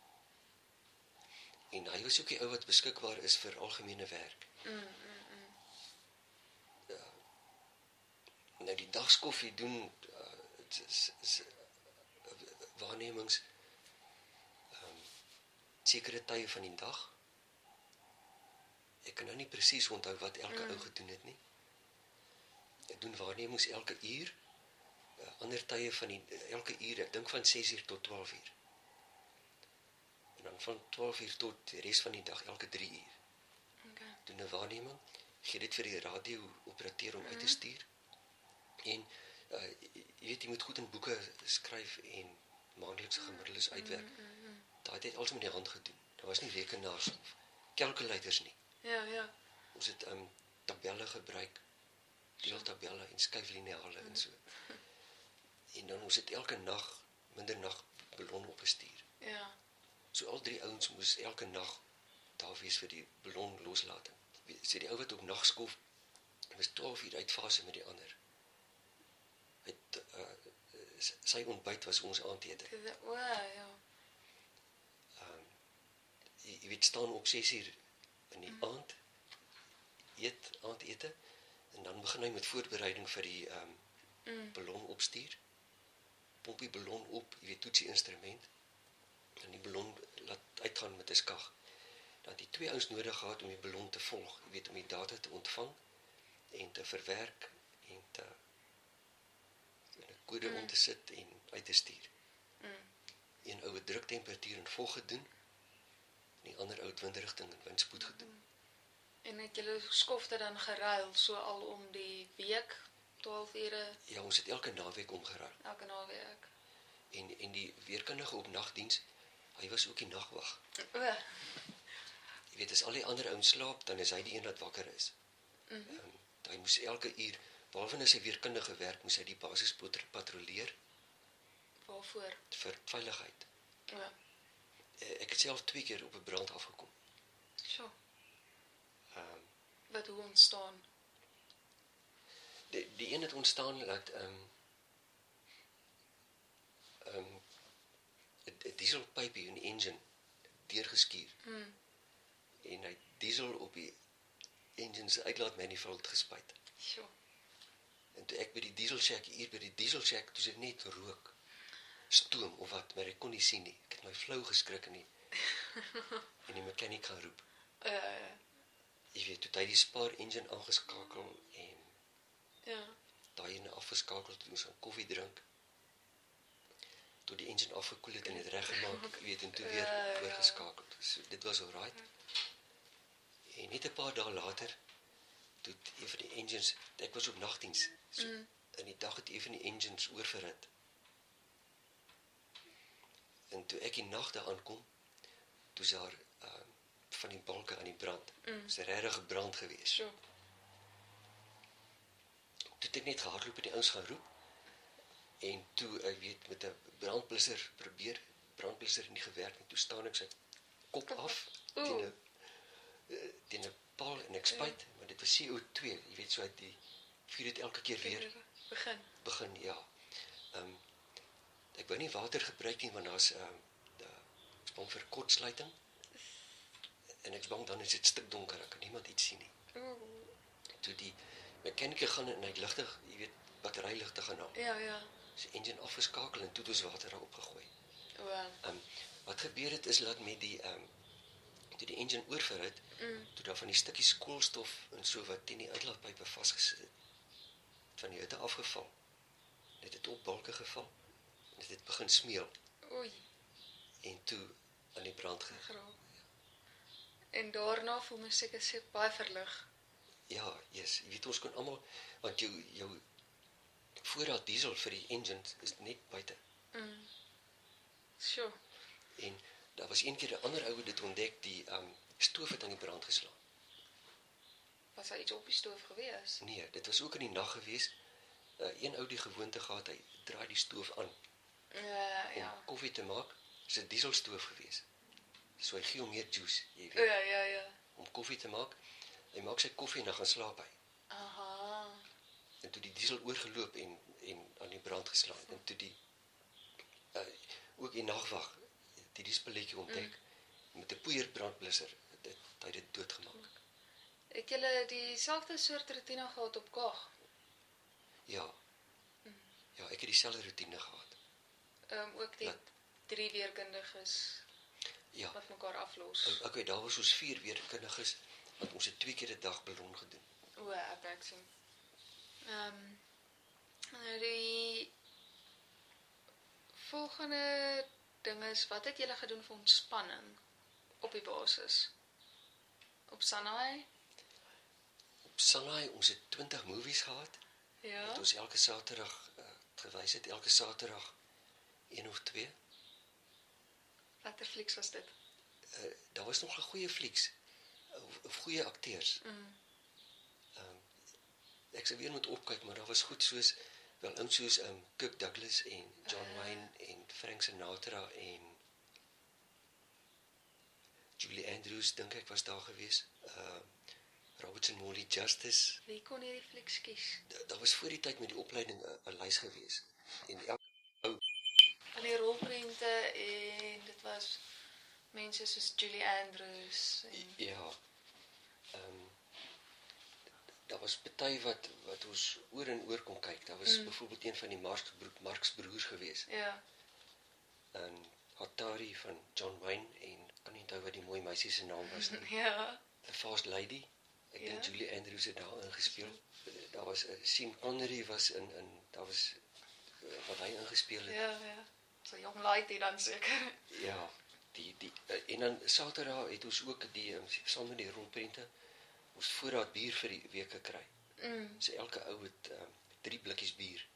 En hy was ook die ou wat beskikbaar is vir algemene werk. Nou die dagskoffie doen waarnemings sekere tye van die dag. Ek kan nou nie presies onthou wat elke ou gedoen het nie. Ek doen waarnemings elke uur, ander tye van elke uur, ek dink van 6 uur tot 12 uur. En dan van 12 uur tot die res van die dag, elke 3 uur. Okay. Doen 'n waarneming, gee dit vir die radio-operateur om uit te stuur. En jy weet, jy moet goed in boeke skryf en maandelikse gemiddeldes uitwerk. Daai het alles met die hand gedoen. Daar was nie rekenaars of calculators nie. Ja. Ons het tabelle gebruik, deeltabelle en skuiflineale en so. En dan ons het elke nag, middernag ballon opgestuur. Ja. So al 3 ouens moes elke nag daar wees vir die ballon loslating. So die ou wat op nagskof was 12 uur uit fase met die ander. Sy ontbyt was ons aandete. Ja. Jy weet, staan op 6 uur in die aand, aandete, en dan begin hy met voorbereiding vir die ballon opstuur. Pomp die ballon op, jy weet, toets die instrument, en die ballon laat uitgaan met 'n skag. Dan het die 2 ouens nodig gehad om die ballon te volg, jy weet, om die data te ontvang, en te verwerk, en te in 'n kode om te sit en uit te stuur. Een ou het druktemperatuur en volg gedoen, en die ander ou het windrigting en windspoed gedoen. En het julle skofte dan geruil, so al om die week, 12 ure, Ja, ons het elke naweek omgeruil. elke naweek? En die weerkundige op nagdiens, hy was ook die nagwag. Jy weet, as al die ander ouens slaap, dan is hy die een wat wakker is. Hy moes elke uur, behalwe as hy weerkundige werk, moes hy die basis patrolleer Waarvoor? vir veiligheid. Ja. Ek het self 2 keer op 'n brand afgekom. Sjoe. Ehm Wat hoe ontstaan? Die een het ontstaan dat 'n dieselpypie in die engine deurgeskuur. En hy het diesel op die engine se uitlaatmanifold gespuit. Sjoe. En toe ek by die dieselshack, toe sit net rook, stoom of wat, maar ek kon nie sien nie. Ek het my flou geskrik en die mechanic gaan roep. Jy weet, toe hy die spaar engine aangeskakel en daai ene afgeskakel, toe ons gaan koffie drink, tot die engine afgekoel het en het reggemaak, jy weet, en toe weer oorgeskakel. So, dit was alright. En net 'n paar dae later, toe een van die engines, ek was op nagdiens, so in die dag het een van die engines oorverhit. En toe ek die nag daar aankom, toe is daar van die balke aan die brand. Is 'n regte brand gewees. Sjoe. Toe het ek net gehardloop en die ouens gaan roep. En toe, ek weet, met 'n brandblusser probeer, brandblusser het nie gewerk nie. Toe staan ek sy kop af teen 'n paal en ek spuit, maar dit was CO2, jy weet, so uit die vuur het elke keer weer begin, ja. Ek wou nie water gebruik nie, want daar's ek's bang vir kortsluiting. En ek's bang dan is dit stikdonker, ek kan niemand iets sien nie. Toe die mechaniker gaan en hy het ligte, jy weet, batteryligte gaan haal. Ja. Sy engine afgeskakel en toe het ons water daarop gegooi. Wow. Wat gebeur het is dat met toe die engine oorver het, toe daar van die stukkies koolstof en so wat teen die uitlaatpype vasgesit het, van die hitte afgeval. Dit het op balke geval. Dit het begin smeel Oei, en toe aan die brand geraak. En daarna voel my seker baie verlig. Ja, yes, jy weet ons kon almal, want jou voorraad diesel vir die engine is net buite. Sjoe. En daar was een keer 'n ander ou dit ontdek, die stoof het aan die brand geslaan. Was daar iets op die stoof gewees? Nee, dit was ook in die nag gewees. Een ou die gewoonte gehad, hy draai die stoof aan om koffie te maak. Dis 'n dieselstoof gewees. So hy gee hom meer juice, jy weet. Ja. Om koffie te maak. Hy maak sy koffie en dan gaan slaap hy. Aha. En toe die diesel oorgeloop en aan die brand geslaan. En toe die ook die nagwag die spulletjie ontdek met 'n poeierbrandblusser, hy dit doodgemaak. Het julle dieselfde soort roetine gehad op Kaag? Ja. Ja, ek het dieselfde roetine gehad. Ook die 3 weerkundiges Ja. wat mekaar aflos. Okay, daar was ons 4 weerkundiges, want ons het 2 keer 'n dag ballon gedoen. Ek sien. Die volgende ding is, wat het julle gedoen vir ontspanning op die basis? Op Sanai? Op Sanai, ons het 20 movies gehad. Ja. Het ons elke Saterdag gewys het, elke Saterdag 1 of 2. Watter flieks was dit? Daar was nog 'n goeie flieks, of goeie akteurs. Ek sou weer moet opkyk, maar daar was goed soos Kirk Douglas en John Wayne en Frank Sinatra en Julie Andrews, dink ek was daar gewees. Robertson Morley Justice. Wie kon hierdie flieks kies? Daar was voor die tyd met die opleiding 'n lys gewees. En elke ou Al die rolprente en dit was mense soos Julie Andrews en ja. Daar was party wat ons oor en oor kon kyk. Daar was byvoorbeeld een van die Marx broers gewees. Ja. En Hatari van John Wayne en kan nie onthou wat die mooi meisie se naam was nie. Ja. The Fast Lady. Ek dink Julie Andrews het daarin gespeel. Daar was Sean Connery was daar was wat hy ingespeel het. Ja. So jong lady dan seker. Ja, en dan Saterdag het ons ook saam met die rolprente ons voorraad bier vir die week gekry. So elke ou het 3 blikkies bier.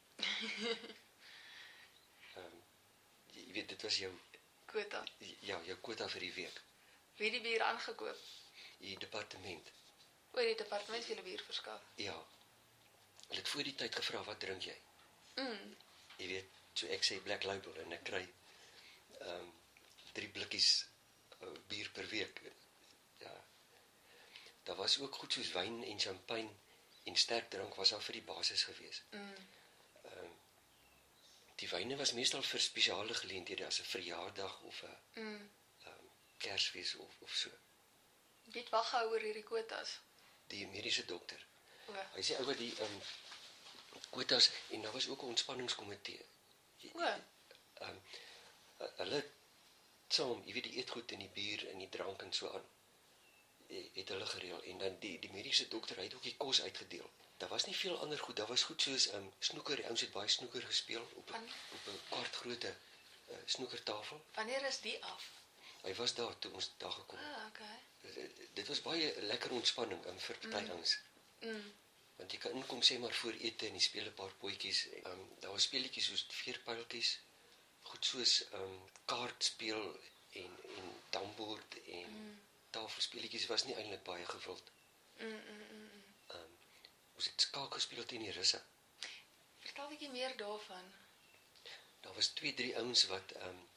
Jy weet, dit was jou Quota. Ja, jou quota vir die week. Wie het die bier aangekoop? Die departement. Oor die departement vir julle bier verskaf. Ja. Hulle het voor die tyd gevra, wat drink jy? Jy weet, so ek sê Black Label en ek kry 3 blikkies bier per week. Ja. Daar was ook goed soos wyn en champagne en sterk drank was daar vir die basis gewees. Die wyne was meestal vir spesiale geleenthede as 'n verjaardag of 'n Kersfees of so. Wie het wag gehou oor hierdie kwotas? Die mediese dokter. O. Hy sê oor die kwotas en daar was ook 'n ontspanningskomitee. Hulle saam, jy weet die eetgoed en die bier en die drank en so aan, het hulle gereël. En dan die mediese dokter, hy het ook die kos uitgedeel. Daar was nie veel ander goed, daar was goed soos snoeker, die ouens het baie snoeker gespeel op 'n kwart grootte snoekertafel. Wanneer is die af? Hy was daar toe ons daar gekom. Okay. Dit was baie lekker ontspanning vir party ouens. Want jy kan inkom sê maar voor ete en jy speel 'n paar potjies. Daar was speletjies soos veerpyltjies, goed soos kaart speel en dambord en tafelspeletjies was nie eintlik baie gewild. Ons het skaak gespeel teen die Russe. Vertel 'n bietjie meer daarvan. Daar was 2-3 ouens wat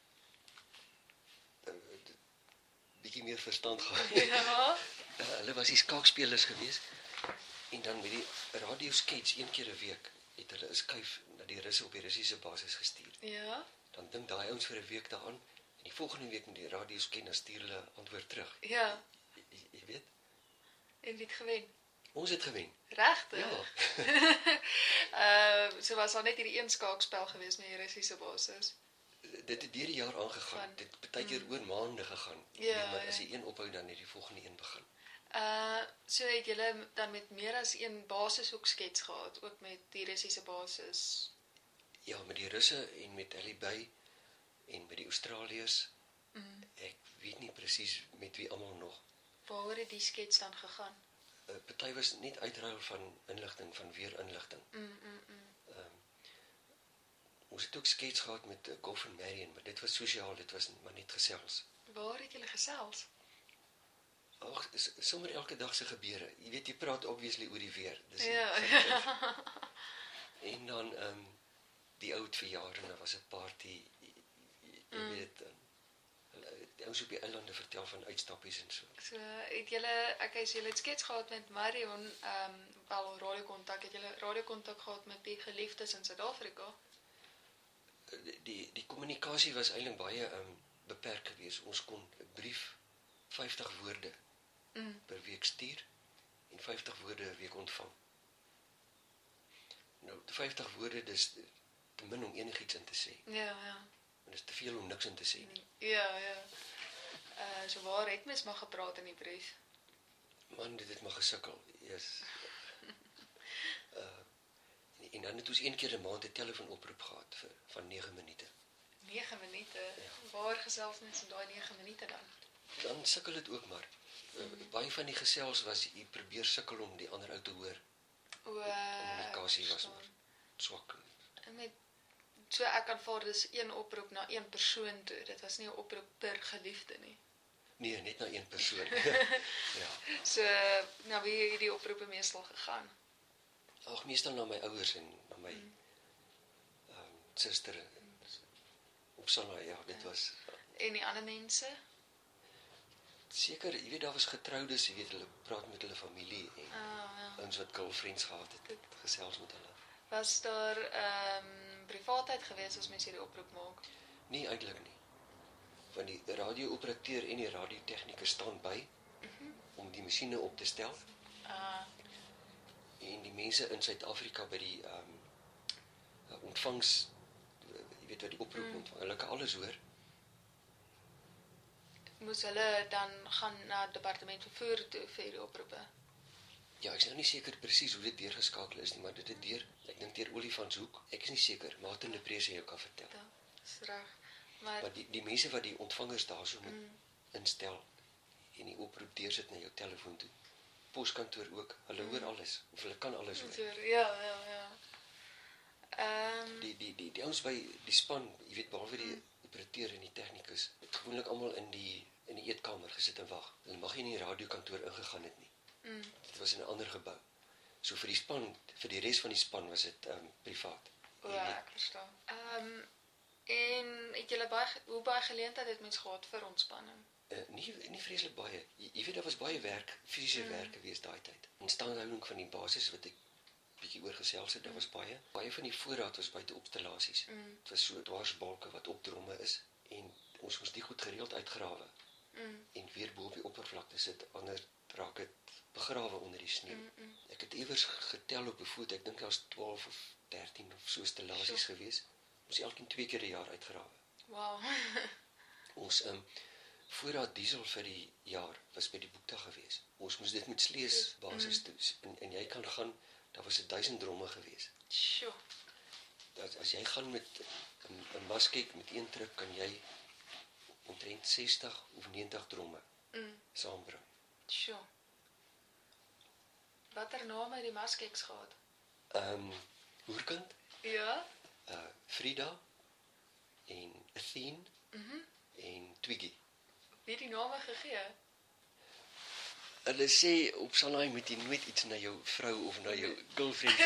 bietjie meer verstand gehad. Ja. Hulle was die skaakspelers gewees. En dan met die radioskets 1 keer 'n week het hulle 'n skuif na die Russe op die Russiese basis gestuur. Ja. Dan dink daai ouens vir 'n week daaraan en die volgende week met die radiosken dan stuur hulle antwoord terug. Ja. Jy weet? En wie het gewen? Ons het gewen. Regtig? Ja. So was daar net hierdie een skaakspel gewees met die Russiese basis. dit het deur die jaar aangegaan. Dit het baie keer oor maande gegaan. Ja, maar as ja. die een ophou, dan het die volgende een begin. So het julle dan met meer as een basishoek skets gehad, ook met die Russiese basis? Ja, met die Russe en met Ali Bay en met die Australiërs. Ek weet nie presies met wie almal nog. Waaroor het die skets dan gegaan? Party was net uitruil van inligting, van weer inligting. Ons het ook skets gehad met Golf en Marion, maar dit was sosiaal, dit was maar net gesels. Waar het julle gesels? Ag, sommer elke dag se gebeure. Jy weet, jy praat obviously oor die weer. Dis Ja. En dan die oud verjaar en daar was 'n party. Jy weet, die ouens op die eilande vertel van uitstappies en so. So het julle, so julle het skets gehad met Marion, wel radiokontak, het julle radiokontak gehad met die geliefdes in Suid-Afrika? Die kommunikasie was eintlik baie beperk geweest. Ons kon 'n brief 50 woorde per week stuur en 50 woorde 'n week ontvang. Nou, 50 woorde, dis te min om enigiets in te sê. Ja. En dis te veel om niks in te sê nie. Ja. So waar het mens maar gepraat in die brief? Man, dit het maar gesukkel. Yes. En dan het ons een keer 'n maand 'n telefoonoproep gehad van 9 minute. 9 minute? Ja. Waar gesels mens in daai 9 minute dan? Dan sukkel dit ook maar. Baie van die gesels was, jy probeer sukkel om die ander ou te hoor. Kommunikasie was maar swak. So ek aanvaar dis een oproep na een persoon toe. Dit was nie 'n oproep per geliefde nie. Nee, net na een persoon. Ja. So, na wie het die oproepe meestal gegaan? Ag, meestal na my ouers en na my suster op Sanaa, ja, dit was En die ander mense? seker, jy weet, daar was getroudes, jy weet, hulle praat met hulle familie en ons wat girlfriends gehad het, gesels met hulle. Was daar privaatheid gewees as mens hierdie oproep maak? Nie eintlik nie. Want die radiooperateur en die radiotechnikus staan by om die masjiene op te stel. En die mense in Suid-Afrika by die ontvangs, jy weet wat die oproep ontvang, hulle kan alles hoor. Moes hulle dan gaan na departement vervoer toe vir die oproepe? Ja, ek is nou nie seker presies hoe dit deurgeskakel is nie, maar dit het deur, ek dink deur Olifantshoek, ek is nie seker, Martin de Pre sê jou kan vertel. Ja, dis reg. Maar die mense wat die ontvangers daarso moet instel en die oproep deursit na jou telefoon toe. Poskantoor ook, hulle hoor alles, of hulle kan alles hoor. Ja. Die ouens by die span, jy weet, behalwe die operateur en die tegnikus, het gewoonlik almal in die eetkamer gesit en wag. Hulle mag nie in die radiokantoor ingegaan het nie. Dit was in 'n ander gebou. So vir die span, vir die res van die span was dit privaat. Ek verstaan. En het julle hoe baie geleentheid het mens gehad vir ontspanning? Nie vreeslik baie. Jy weet, daar was baie werk, fisiese werk gewees daai tyd. Instandhouding van die basis wat ek bietjie oor gesels het, daar was baie. Baie van die voorraad was buite opstellasies. Dit was so dwarsbalke wat opdromme is en ons moes die goed gereeld uitgrawe. En weer bo op die oppervlakte sit, anders raak dit begrawe onder die sneeu. Ek het iewers getel op 'n foto, ek dink daar was 12 of 13 of so stellasies gewees. Ons elkeen 2 keer 'n jaar uitgrawe. Wow. Ons voorraad diesel vir die jaar was by die Boekta gewees. Ons moes dit met slees basis doen. En jy kan gaan, daar was 1000 dromme gewees. Sjoe. As jy gaan met 'n Muskeg met een truk, kan jy omtrent 60 of 90 dromme saambring. Sjoe. Watter name het die Muskegs gehad? Hoerkant, Ja? Frida en Athene en Twiggy. Wie het die name gegee? Hulle sê op Sanaa moet jy nooit iets na jou vrou of na jou girlfriend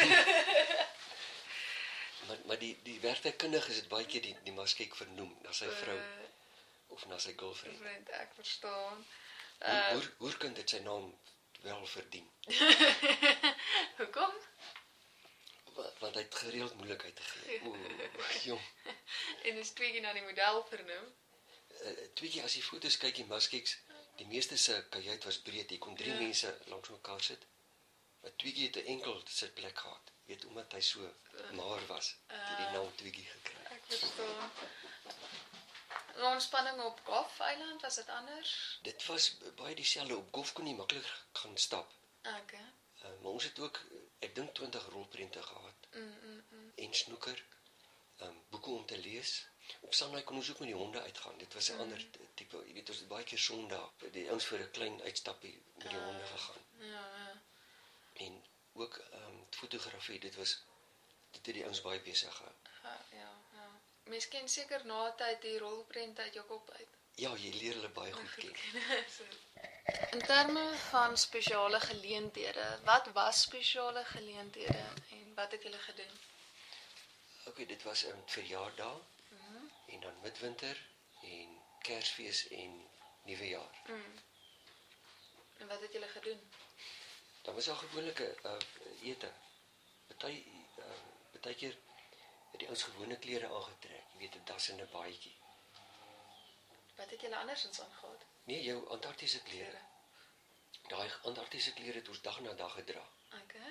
maar die werktuigkundige is dit baie keer die Muskeg vernoem na sy vrou of na sy girlfriend. Vriend, ek verstaan. Hoerkant het sy naam wel verdien. Hoekom? Want hy het gereeld moeilikheid gegee. Jong. En is Twiggy na die model vernoem? Twiggy, as jy foto's kyk, die Muskegs, die meeste se kajuit was breed, jy kon 3 mense langs mekaar sit. Maar Twiggy het 'n enkel sitplek gehad. weet omdat hy so maar was, het hy die naam Twiggy gekry. Ek verstaan. Ontspanning op Golf-eiland, was dit anders? Dit was baie dieselfde. Op golf kon jy maklik gaan stap. Okay. Maar ons het ook, ek dink 20 rolprente gehad. En snoeker, boeke om te lees. Op Sunday kon ons ook met die honde uitgaan. Dit was 'n ander tipe, jy weet, ons het baie keer Sondag, die ouens vir 'n klein uitstappie met die honde gegaan. Ja. En ook fotografie, dit het die ouens baie besig gehou. Ja. Mens ken seker na tyd die rolprente uit jou kop uit. Ja, jy leer hulle baie goed ken. In terme van spesiale geleenthede, wat was spesiale geleenthede en wat het julle gedoen? Okay, dit was 'n verjaardag, en dan midwinter, en Kersfees en Nuwejaar. En wat het julle gedoen? Dan was daar gewone ete. Partykeer het die ouens gewone klere aangetrek, jy weet, 'n das en 'n baadjie. Wat het julle andersins aangehad? Nee, jou Antarktiese klere. Daai Antarktiese klere het ons dag na dag gedra. Okay.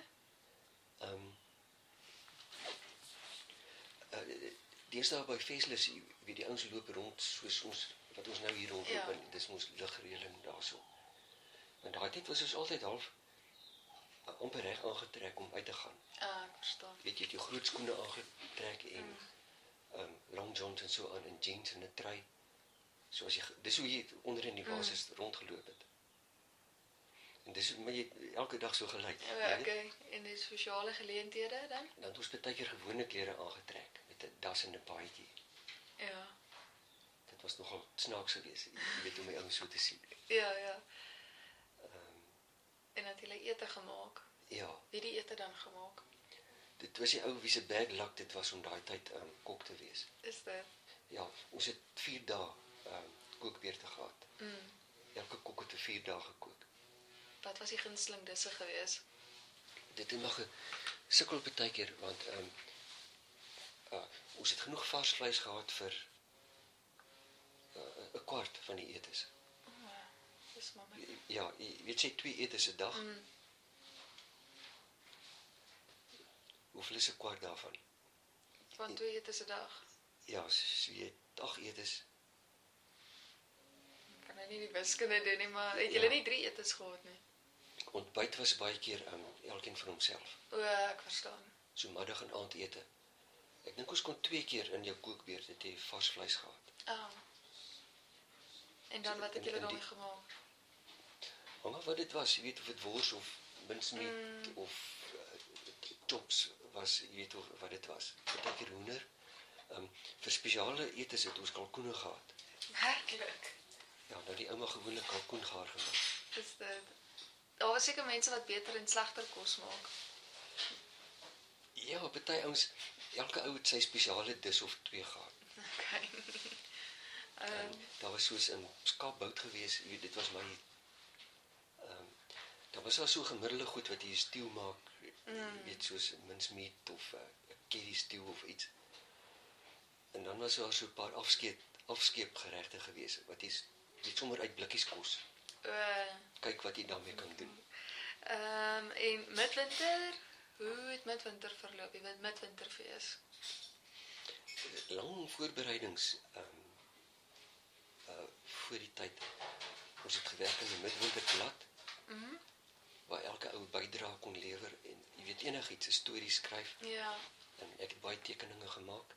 Deesdae by Festlus, jy weet, die ouens loop rond soos ons, wat ons nou hier rondloop, en dis mos ligreëling daarso. En daai tyd was ons altyd half amper reg aangetrek om uit te gaan. Ek verstaan. Weet jy, het jou groot skoene aangetrek en long johns en so aan, en jeans en 'n trui. Dis hoe jy onder in die basis rondgeloop het. En dis maar jy elke dag so gelyk. Okay. En die spesiale geleenthede dan? Dan het ons baie keer gewone klere aangetrek met 'n das en 'n baadjie. Ja. Dit was nogal snaaks geweest, jy weet, om my ouens so te sien. Ja. En het julle ete gemaak? Ja. Wie die ete dan gemaak? Dit was die ou wie se bad luck dit was om daai tyd kok te wees. Is dit? Ja, ons het 4 dae kookbeurte gehad. Elke kok het 4 dae gekook. Wat was die gunsteling disse gewees? Dit het nog gesukkel baie keer, want ons het genoeg vars vleis gehad vir 'n kwart van die etes. Dis maar Ja, jy weet jy 2 etes 'n dag. Hoeveel is 'n kwart daarvan? Van 2 etes 'n dag. Ja, so jy 8 etes. Kan nou nie die wiskunde doen nie, maar het julle nie 3 etes gehad nie? Ontbyt was baie keer elkeen vir homself. Ek verstaan. So middag en aandete. Ek dink ons kon 2 keer in jou kookbeurt het jy vars vleis gehad. En dan wat het julle daarmee gemaak? Hang af wat dit was, jy weet of dit wors of mincemeat of chops was, jy weet wat dit was. Partykeer hoender. Vir spesiale etes het ons kalkoene gehad. Werklik? Ja, nou die ouma gewoonlik kalkoengaar gemaak. Is dit? Daar was seker mense wat beter en slegter kos maak. Ja, party ouens, elke ou het sy spesiale dis of 2 gehad. Okay. Daar was soos 'n skaapbout gewees, jy weet, dit was my daar was al so gemiddelde goed wat jy stew maak, jy weet, soos mincemeat of 'n curry stew of iets. En dan was daar so 'n paar afskeepgeregte gewees wat jy sommer uit blikkies kos. Kyk wat jy daarmee kan doen. En midwinter, hoe het midwinter verloop? Jy weet midwinterfees. Lang voorbereidings voor die tyd. Ons het gewerk in die midwinterblad, waar elke ou bydra kon lewer en jy weet enigiets, 'n storie skryf. Ja. En ek het baie tekeninge gemaak.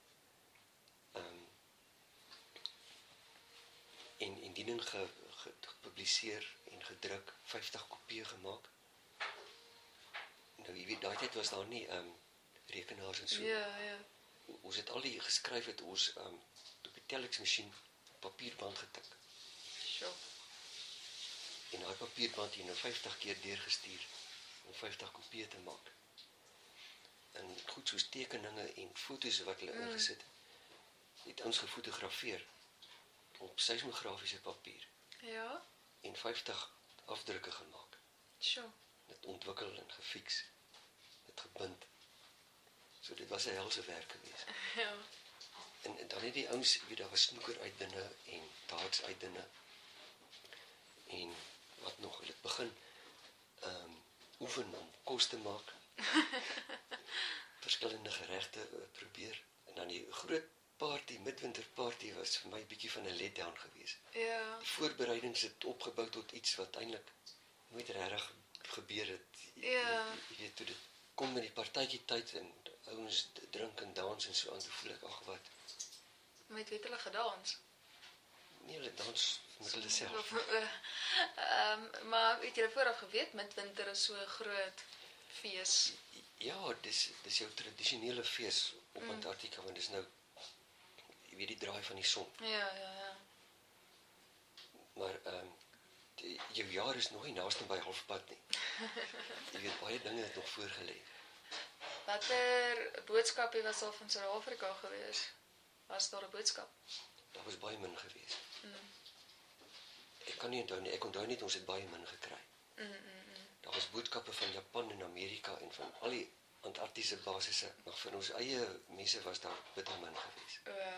En indien gepubliseer en gedruk, 50 kopieë gemaak. Nou jy weet, daai tyd was daar nie rekenaars en so. Ja. Ons het al die geskryf het ons op die telex-masjien papierband getik. Sure. En daai papierband jy nou 50 keer deurgestuur om 50 kopieë te maak. En goed soos tekeninge en foto's wat hulle ingesit het ons gefotografeer op seismografiese papier. Ja. En 50 afdrukke gemaak. Sure. Dit ontwikkel en gefiks. Dit gebind. So dit was 'n helse werk geweest. Ja. En dan het die ouens, weet daar was snoeker uit binne en darts uit binne. En wat nog, hulle het begin oefen om kos te maak. verskillende geregte probeer. En dan die groot party, midwinterparty was vir my 'n bietjie van 'n letdown geweest. Ja. Die voorbereidings het opgebou tot iets wat eintlik nooit regtig gebeur het. Ja. Jy weet toe dit kom met die partytjie tyd en ouens drink en dans en so aan, toe voel ek ag wat. Met wie het hulle gedans? Nee, hulle dans met hulle self. Maar het jy vooraf geweet midwinter is so 'n groot fees? Ja, dis jou tradisionele fees op Antarktika, want dis nou jy weet die draai van die son. Ja. Maar jou jaar is nog nie naaste by halfpad nie. Jy weet baie dinge het nog voorgelê. Watter boodskapie was daar van Suid-Afrika gewees? Was daar 'n boodskap? Daar was baie min geweest. Ek kan nie onthou nie, ek onthou net ons het baie min gekry. Daar was boodskappe van Japan en Amerika en van al die Antarktiese basisse, maar vir ons eie mense was daar bitter min geweest.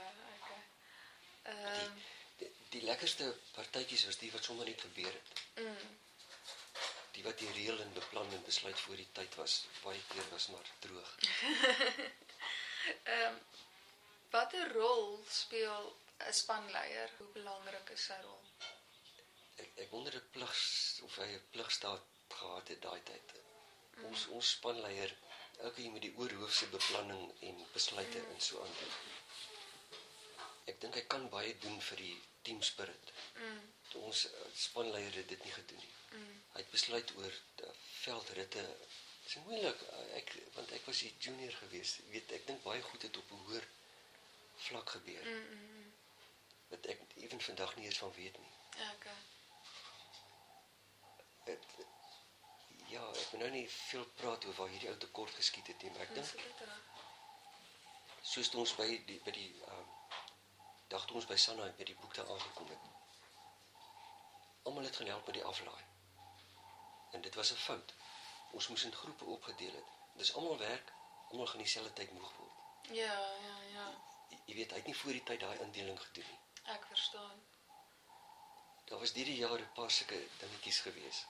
Okay. Die lekkerste partytjies was die wat sommer net gebeur het. Die wat die reël en beplan en besluit voor die tyd was, baie keer was maar droog. Watter rol speel 'n spanleier? Hoe belangrik is sy rol? Ek wonder of hy 'n pligstaat gehad het daai tyd. Ons spanleier, elke met die oorhoofse beplanning en besluite en so aan doen. Ek dink hy kan baie doen vir die team spirit. Ons spanleier het dit nie gedoen nie. Hy het besluit oor veldritte. Dit is moeilik, want ek was die junior geweest. Ek dink baie goed het op 'n hoër vlak gebeur. Wat ek ewen vandag nie eens van weet nie. Okay. Ja, ek wil nou nie veel praat oor waar hierdie ou tekort geskiet het nie, maar ek dink soos toe ons by die dag toe ons by Sanna by die boekte aangekom het. Almal het gaan help met die aflaai. En dit was 'n fout. Ons moes in groepe opgedeel het. Dis almal werk, almal gaan dieselfde tyd moeg word. Ja. Jy weet, hy het nie voor die tyd daai indeling gedoen nie. Ek verstaan. Daar was hierdie jaar 'n paar sulke dingetjies gewees.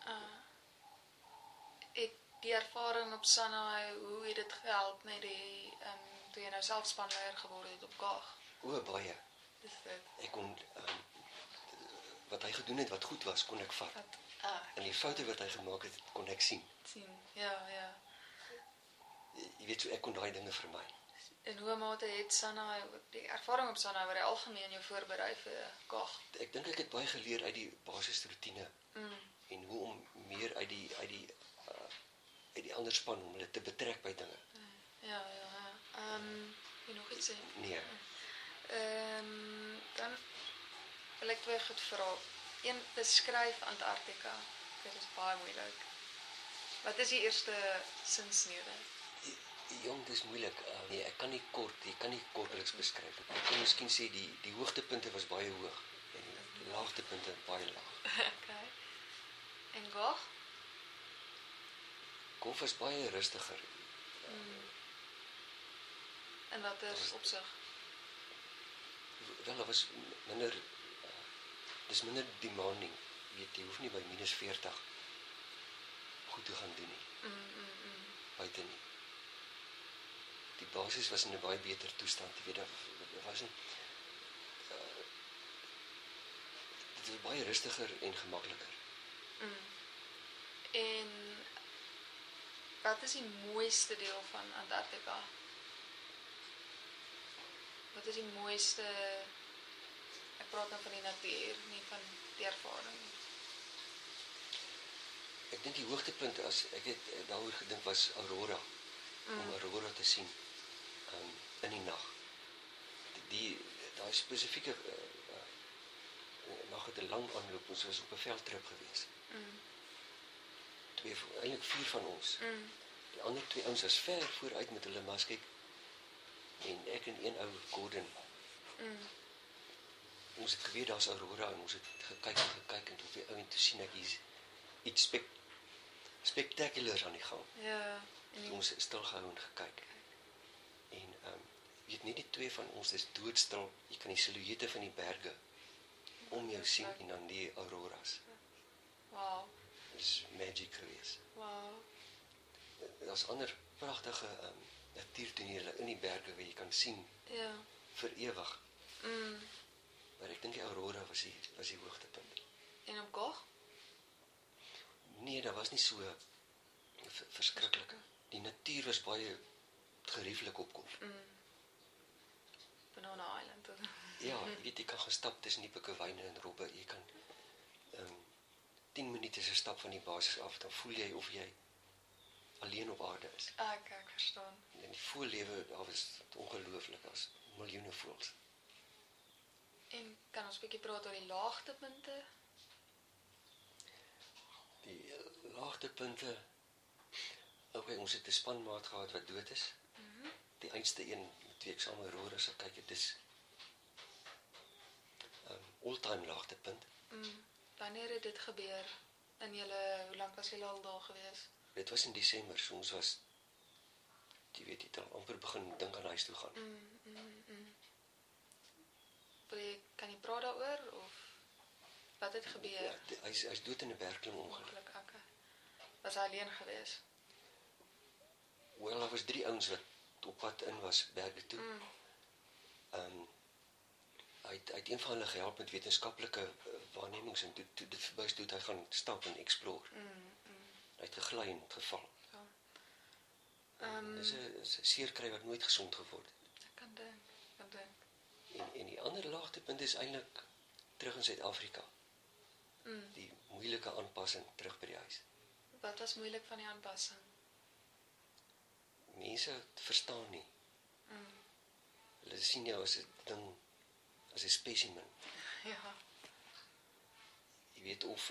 Het die ervaring op Sanna, hoe het dit gehelp met die toe jy nou self spanleier geword het op Kaag? O, baie. Dis dit. Ek kon wat hy gedoen het wat goed was, kon ek vat. En die foute wat hy gemaak het, kon ek sien. Ja. Jy weet, so ek kon daai dinge vermy. In hoe mate het Sanna, die ervaring op Sanna oor die algemeen jou voorberei vir Kaag? Ek dink ek het baie geleer uit die basisroetine en hoe om meer uit die ander span om hulle te betrek by dinge. Ja. Jy nog iets sê? Nee. Dan wil ek twee goed vra. Een, beskryf Antarktika. Dit is baie moeilik. Wat is die eerste sinsnede? Jong, dis moeilik. Nee, ek kan nie kortliks beskryf. Ek kan miskien sê die hoogtepunte was baie hoog en die laagtepunte baie laag. Okay. En Kaag? Kaag was baie rustiger. En wat is opsig? Wel, daar was minder dis minder demanding. Jy hoef nie by -40 goed te gaan doen nie. Buite nie. Die basis was in 'n baie beter toestand. Jy weet, daar was nie dit was baie rustiger en gemakliker. En wat is die mooiste deel van Antarktika? Wat is die mooiste, ek praat nou van die natuur, nie van die ervaring nie. Ek dink die hoogtepunt ek het daaroor gedink was Aurora. Om Aurora te sien in die nag. Daai spesifieke nag het 'n lang aanloop, ons was op 'n veldtrip gewees. Eintlik 4 van ons. Die ander 2 ouens was ver vooruit met hulle maskek. En ek en een ou Gordon. Ons het geweet daar's Aurora en ons het gekyk en op die ouend te sien ek hier's iets spectaculars aan die gang. Ja. Ons het stil gehou en gekyk. En weet nie die 2 van ons is doodstil. Jy kan die silhouette van die berge om jou sien en dan die auroras. Wow. Dit is magic geweest. Wow. Daar's ander pragtige natuurtoe in die berge waar jy kan sien Ja. vir ewig. Maar ek dink die Aurora was die hoogtepunt. En op Kog? Nee, dat was nie so verskriklik. Die natuur was baie gerieflik op Kog. Banana Island. Ja, jy weet, jy kan gaan stap tussen die pikkewyne en robbe. Jy kan 10 minute se stap van die basis af, dan voel jy of jy alleen op aarde is. Ek verstaan. En die voellewe, daar was ongelooflik, as miljoene voëls. En kan ons bietjie praat oor die laagtepunte? Die laagtepunte, okay, ons het 'n spanmaat gehad wat dood is. Die einste een, met wie ek saam met Aurora se kyk, dit is all-time laagtepunt. Wanneer het dit gebeur? In julle, hoe lank was julle al daar gewees? Dit was in Desember, so ons was, jy weet, jy het al amper begin dink aan huis toe gaan. Kan jy praat daaroor, of wat het gebeur? Ja, hy is dood in 'n bergklim ongeluk. Okay. Was hy alleen gewees? Wel, daar was 3 ouens wat op pad in was, berge toe. Hy het een van hulle gehelp met wetenskaplike waarnemings, en toe dit verby is, toe het hy gaan stap en explore. Hy het gegly en het geval. Dis 'n seer kry wat nooit gesond geword het. Ek kan dink. En die ander laagtepunt is eintlik terug in Suid-Afrika. Die moeilike aanpassing terug by die huis. Wat was moeilik van die aanpassing? Mense verstaan nie. Hulle sien jou as 'n ding, as 'n spesimen. Ja. Jy weet, of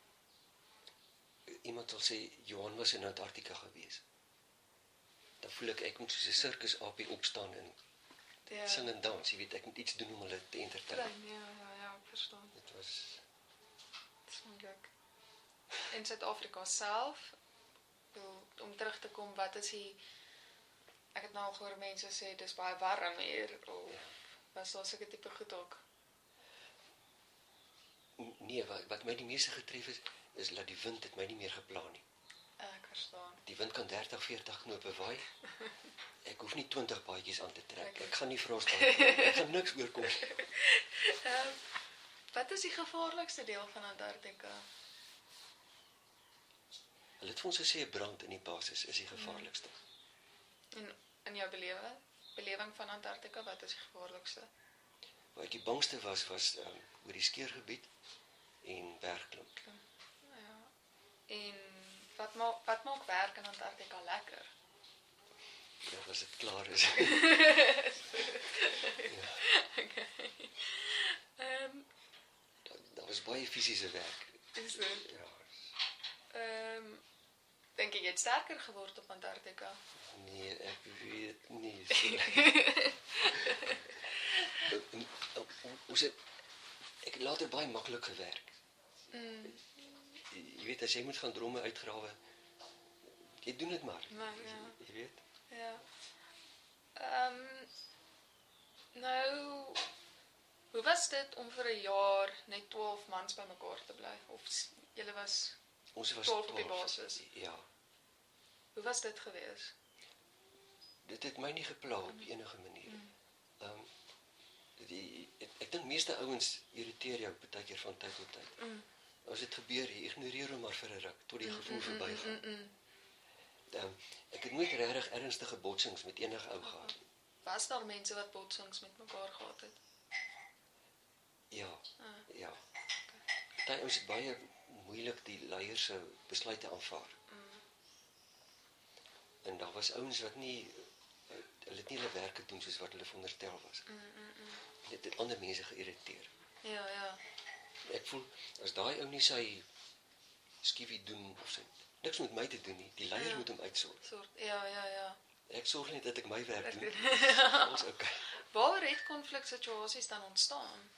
iemand sal sê Johan was in Antarktika gewees. Dan voel ek moet soos 'n sirkusaapie opstaan en sing en dans. Jy weet, ek moet iets doen om hulle te entertain. Ja, ek verstaan. Dit was moeilik. In Suid-Afrika self, om terug te kom, wat is die, ek het nou al gehoor mense sê, dis baie warm hier, of was daar sulke tipe goed ook? Nee, wat my die meeste getref is dat die wind het my nie meer gepla nie. Ek verstaan. Die wind kan 30, 40 knope waai. Ek hoef nie 20 paadjies aan te trek. Ek gaan nie vir ons staan. Ek gaan niks oorkom. Wat is die gevaarlikste deel van Antarktika? Hulle het vir ons gesê 'n brand in die basis is die gevaarlikste. En in jou belewing van Antarktika, wat is die gevaarlikste? Waar ek die bangste was oor die skeergebied en bergklim. Ja. En wat maak werk in Antarktika lekker? Ja, as dit klaar is. Ja. Okay. Daar was baie fisiese werk. Is dit? Ja. Dink jy het sterker geword op Antarktika? Nee, ek weet nie. Ek het later baie maklik gewerk. Jy weet, as jy moet gaan dromme uitgrawe, jy doen dit maar. Jy weet. Ja. Nou, hoe was dit om vir 'n jaar net 12 mans bymekaar te bly? Of julle was Ons was 12 op die basis? Ja. Hoe was dit gewees? Dit het my nie gepla op enige manier. Ek dink meeste ouens irriteer jou baie keer van tyd tot tyd. As dit gebeur, jy ignoreer hom maar vir 'n ruk tot die gevoel verbygaan. Ek het nooit regtig ernstige botsings met enige ou gehad. Was daar mense wat botsings met mekaar gehad het? Ja. Ja. Party ouens het baie moeilik die leiers se besluite aanvaar. En daar was ouens wat nie hulle het nie hulle werk gedoen soos wat hulle veronderstel was. Dit het ander mense geïrriteer. Ja. Ek voel as daai ou nie sy skiewie doen of sy niks met my te doen nie, die leier moet hom uitsorg. Ja. Ek sorg net dat ek my werk doen. Ons okay. Waar het konfliksituasies dan ontstaan?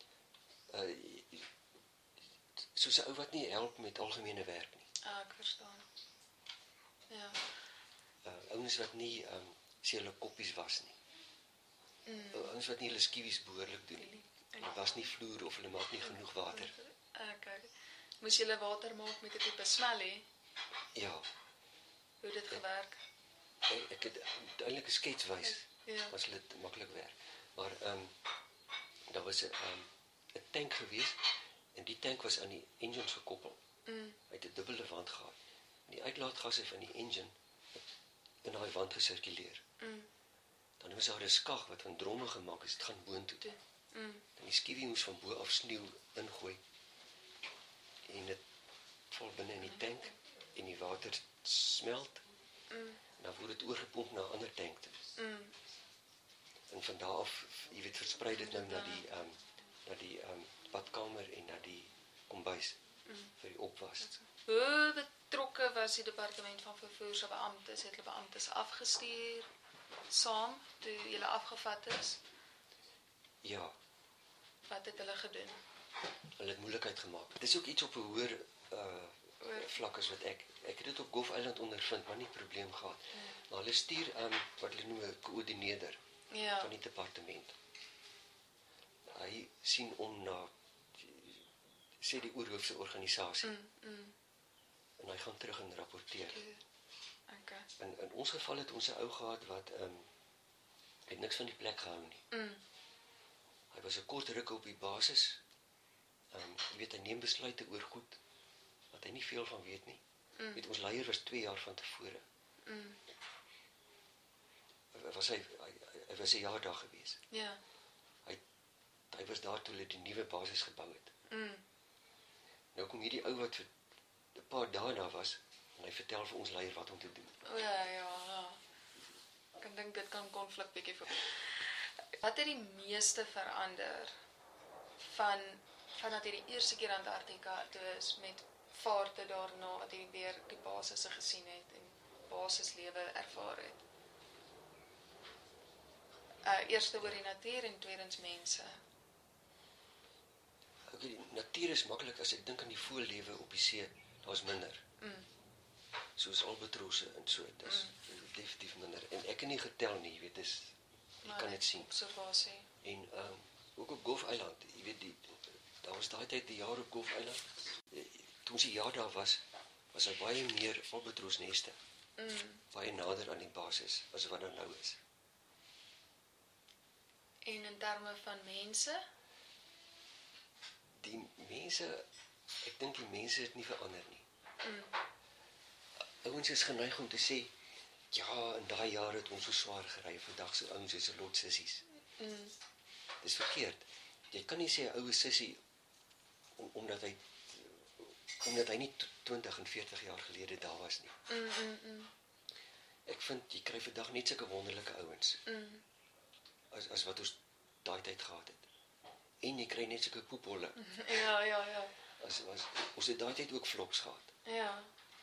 Soos 'n ou wat nie help met algemene werk nie. Ek verstaan. Ja. Ouens wat nie sê hulle koppies was nie. Ouens wat nie hulle skiewies behoorlik doen nie. Hulle was nie vloer of hulle maak nie genoeg water. Okay. Moes julle water maak met 'n tipe smellie? Ja. Hoe het dit gewerk? ek het eintlik 'n sketswys, Ja. as dit maklik werk. Maar daar was 'n tank gewees en die tank was aan die engine gekoppel. Hy het 'n dubbele wand gehad. En die uitlaatgasse van die engine het in daai wand gesirkuleer. Dan was daar 'n skag wat van dromme gemaak is, dit gaan boontoe. En die skiewie moes van bo af sneeu ingooi. En dit val binne in die tank en die water smelt. En dan word dit oorgepomp na 'n ander tank toe. En van daar af, jy weet, versprei dit nou na die badkamer en na die kombuis vir die opwas. Hoe betrokke was die departement van vervoer se beamptes? Het hulle beamptes afgestuur saam toe julle afgevat is? Ja, Wat het hulle gedoen? hulle het moeilikheid gemaak. Dit is ook iets op 'n hoër vlak as wat ek het dit op Golf Island ondervind, maar nie probleem gehad. Maar hulle stuur wat hulle noem 'n koördineerder Ja. van die departement. Hy sien om na sê die oorhoofse organisasie en hy gaan terug en rapporteer. Okay. In ons geval het ons 'n ou gehad wat het niks van die plek gehou nie. Hy was 'n kort ruk op die basis. Jy weet, hy neem besluite oor goed wat hy nie veel van weet nie. Weet, ons leier was 2 jaar van tevore. Hy was 'n jaar daar gewees. Ja. Hy was daar toe hulle die nuwe basis gebou het. Nou kom hierdie ou wat vir 'n paar dae daar was en hy vertel vir ons leier wat om te doen. O ja. Ek dink dit kan konflik bietjie vir. Wat het die meeste verander vandat jy die eerste keer Antarktika toe is met vaarte daarna wat jy weer die basisse gesien het en basislewe ervaar het? Eerste oor die natuur en tweedens mense. Okay, die natuur is maklik as ek dink aan die voëllewe op die see, daar's minder. Soos albatrosse en so, dis definitief minder. En ek het nie getel nie, jy weet, jy kan dit sien. Observasie. En ook op Golf Island, jy weet, daar was daai tyd die jaar op Golf Island. Toe ons die jaar daar was daar baie meer albatrosneste. Baie nader aan die basis as wat daar nou is. En in terme van mense? Die mense, ek dink die mense het nie verander nie. Ouens is geneig om te sê, ja, in daai jaar het ons so swaar gery, vandag se ouens is 'n lot sissies. Dis verkeerd. Jy kan nie sê 'n oue sissie omdat hy nie 20 en 40 jaar gelede daar was nie. Ek vind jy kry vandag net sulke wonderlike ouens. As wat ons daai tyd gehad het. En jy kry net sulke poepholle. Ja. Ons het daai tyd ook flops gehad. Ja.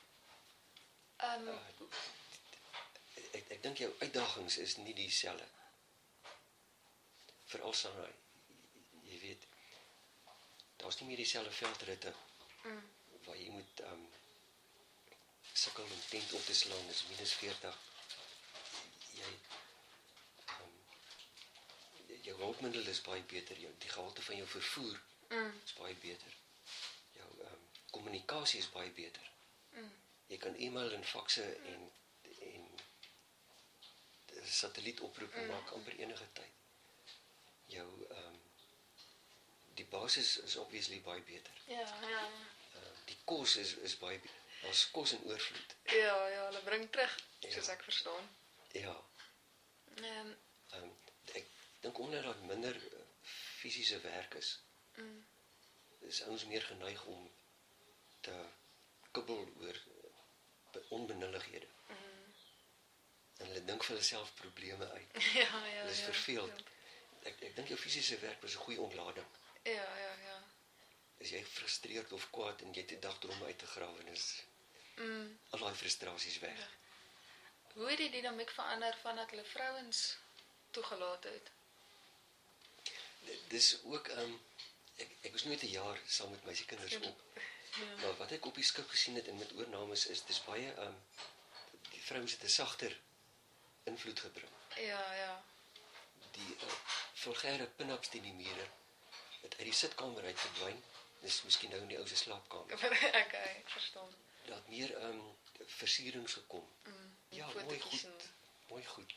Ek dink jou uitdagings is nie dieselfde. Veral Sanai, jy weet, daar's nie meer dieselfde veldritte waar jy moet sukkel om tent op te slaan, dis -40. Jou hulpmiddel is baie beter, die gehalte van jou vervoer is baie beter. Jou kommunikasie is baie beter. Jy kan e-mail en fakse en satellietoproepe maak amper enige tyd. Die basis is obviously baie beter. Ja. Die kos is baie beter. Daar's kos in oorvloed. Ja, hulle bring terug, soos ek verstaan. Ja. Ek dink omdat daar minder fisiese werk is ons meer geneig om te kibbel oor onbenullighede. En hulle dink vir hulself probleme uit. Ja. Dis verveeld. Ek dink jou fisiese werk was 'n goeie ontlading. Ja. As jy frustreerd of kwaad en jy het 'n dag droom uit te grawe en is al daai frustrasies weg. Ja. Hoe het die dinamiek verander vandat hulle vrouens toegelaat het? Dis ook ek was nooit 'n jaar saam met my kinders op. Maar wat ek op die skip gesien het en met oornames is dis baie die vrouens het 'n sagter invloed gebring. Ja. Die vulgêre pin-ups teen die mure het uit die sitkamer uit verdwyn. Dis miskien nou in die ou se slaapkamer. Okay, verstaan. Daar het meer versierings gekom. Ja, mooi goed. Mooi goed.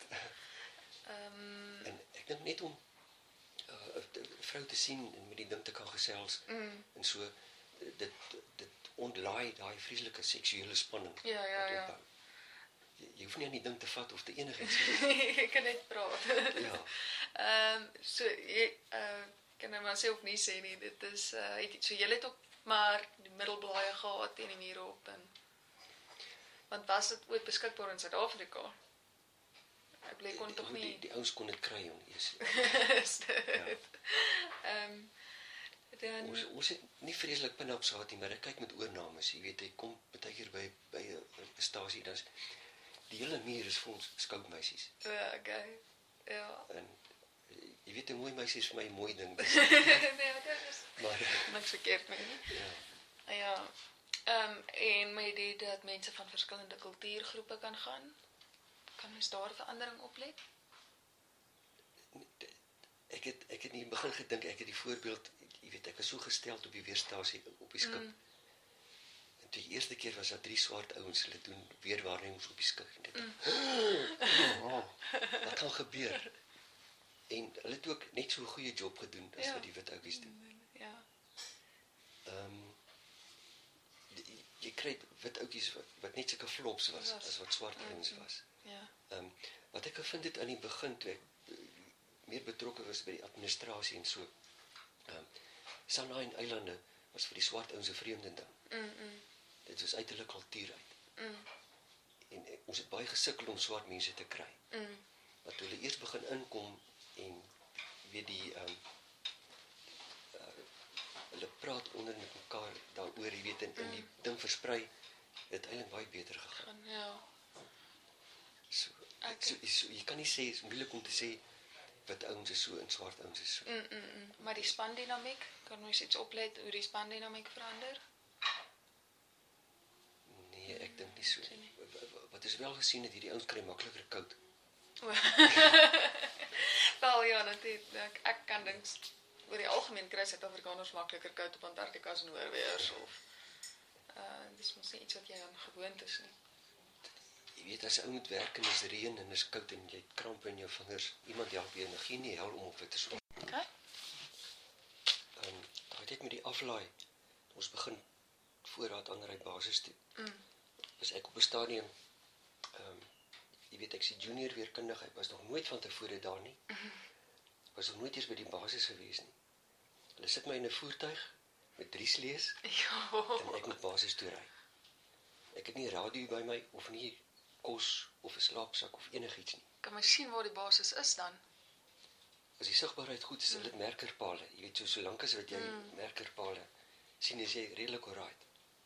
En ek dink net om 'n vrou te sien en met die ding te kan gesels en so dit ontlaai daai vreeslike seksuele spanning. Ja. Jy hoef nie aan die ding te vat of te enigiets nie. Ek kan net praat. Ja. So jy kan nou maar sê of nie sê nie. Dit is so jy het ook maar die middelblaaie gehad en die mure op want was dit ooit beskikbaar in Suid-Afrika? Ek bly kon tog nie. Die ouens kon dit kry jong eers. Dan Ons het nie vreeslik pin-ups gehad nie, maar ek kyk met oornames, jy weet, jy kom partykeer by 'n stasie, dan is die hele muur is vol skoutmeisies. okay. Ja. En jy weet 'n mooi meisie is vir my 'n mooi ding. Nee, dit is Maar niks verkeerd mee nie. Ja. En met dit dat mense van verskillende kultuurgroepe kan gaan, kan mens daar verandering oplet? ek het nie in die begin gedink, ek het die voorbeeld, jy weet, ek was so gesteld op die weerstasie op die skip. En toe die eerste keer was daar 3 swart ouens, hulle doen weerwaarnemings op die skip. En dit wat gaan gebeur? En hulle het ook net so 'n goeie job gedoen as wat die wit ouens doen. Ja. Jy kry wit ouetjies wat net sulke flops was as wat swart ouens was. Ja. Wat ek gevind het aan die begin toe ek meer betrokke was by die administrasie en so. Sanaai eilande was vir die swart ouens 'n vreemde ding. Dit was uit hulle kultuur uit. En ons het baie gesukkel om swart mense te kry. Want toe hulle eers begin inkom en weet die hulle praat onder met mekaar daaroor, jy weet, en die ding versprei, het eintlik baie beter gegaan. Ja. So, jy kan nie sê, het is moeilik om te sê, wit ouens is so en swart ouens is so. Maar die spandynamiek, kan ons iets oplet hoe die spandynamiek verander? Nee, ek dink nie so. Wat is wel gesien het, hierdie ouens kry makliker koud. Wel ja, natuurlijk. Ek kan dink oor die algemeen kry Suid-Afrikaners makliker koud op Antarktika as Noorweërs of dis mos nie iets wat jy aan gewoond is nie. Jy weet, as 'n ou moet werk en is reën en is koud en jy het krampe in jou vingers, iemand help jou en gee nie hel om op te swat. Okay. Daai tyd met die aflaai, ons begin voorraad aanry basis toe. Was ek op 'n stadium, jy weet, ek is junior weerkundige, ek was nog nooit van tevore daar nie. Was nog nooit eens by die basis gewees nie. Hulle sit my in 'n voertuig met 3 slees Ja. en ek moet basis toe ry. Ek het nie radio by my of nie kos of 'n slaapsak of enigiets nie. Kan my sien waar die basis is dan? As die sigbaarheid goed is, hulle het merkerpale. Jy weet, so lank as wat jy merkerpale sien, is jy redelik alright.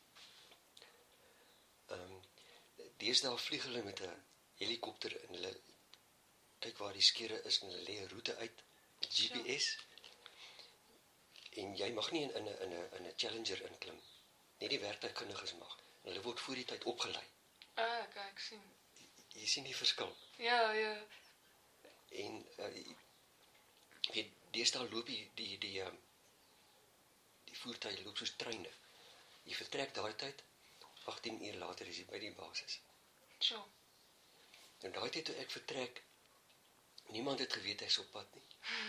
Deesdae vlieg hulle met 'n helikopter en hulle kyk waar die skeure is en hulle lê 'n roete uit met GPS. En jy mag nie in 'n Challenger inklim. Net die werktuigkundiges mag. En hulle word voor die tyd opgelei. Kijk, ek sien. Jy sien die verskil. Ja. En weet, deesdae loop die voertuie loop soos treine. Jy vertrek daai tyd, 18 uur later is jy by die basis. Sjoe. En daai tyd toe ek vertrek, niemand het geweet ek's op pad nie.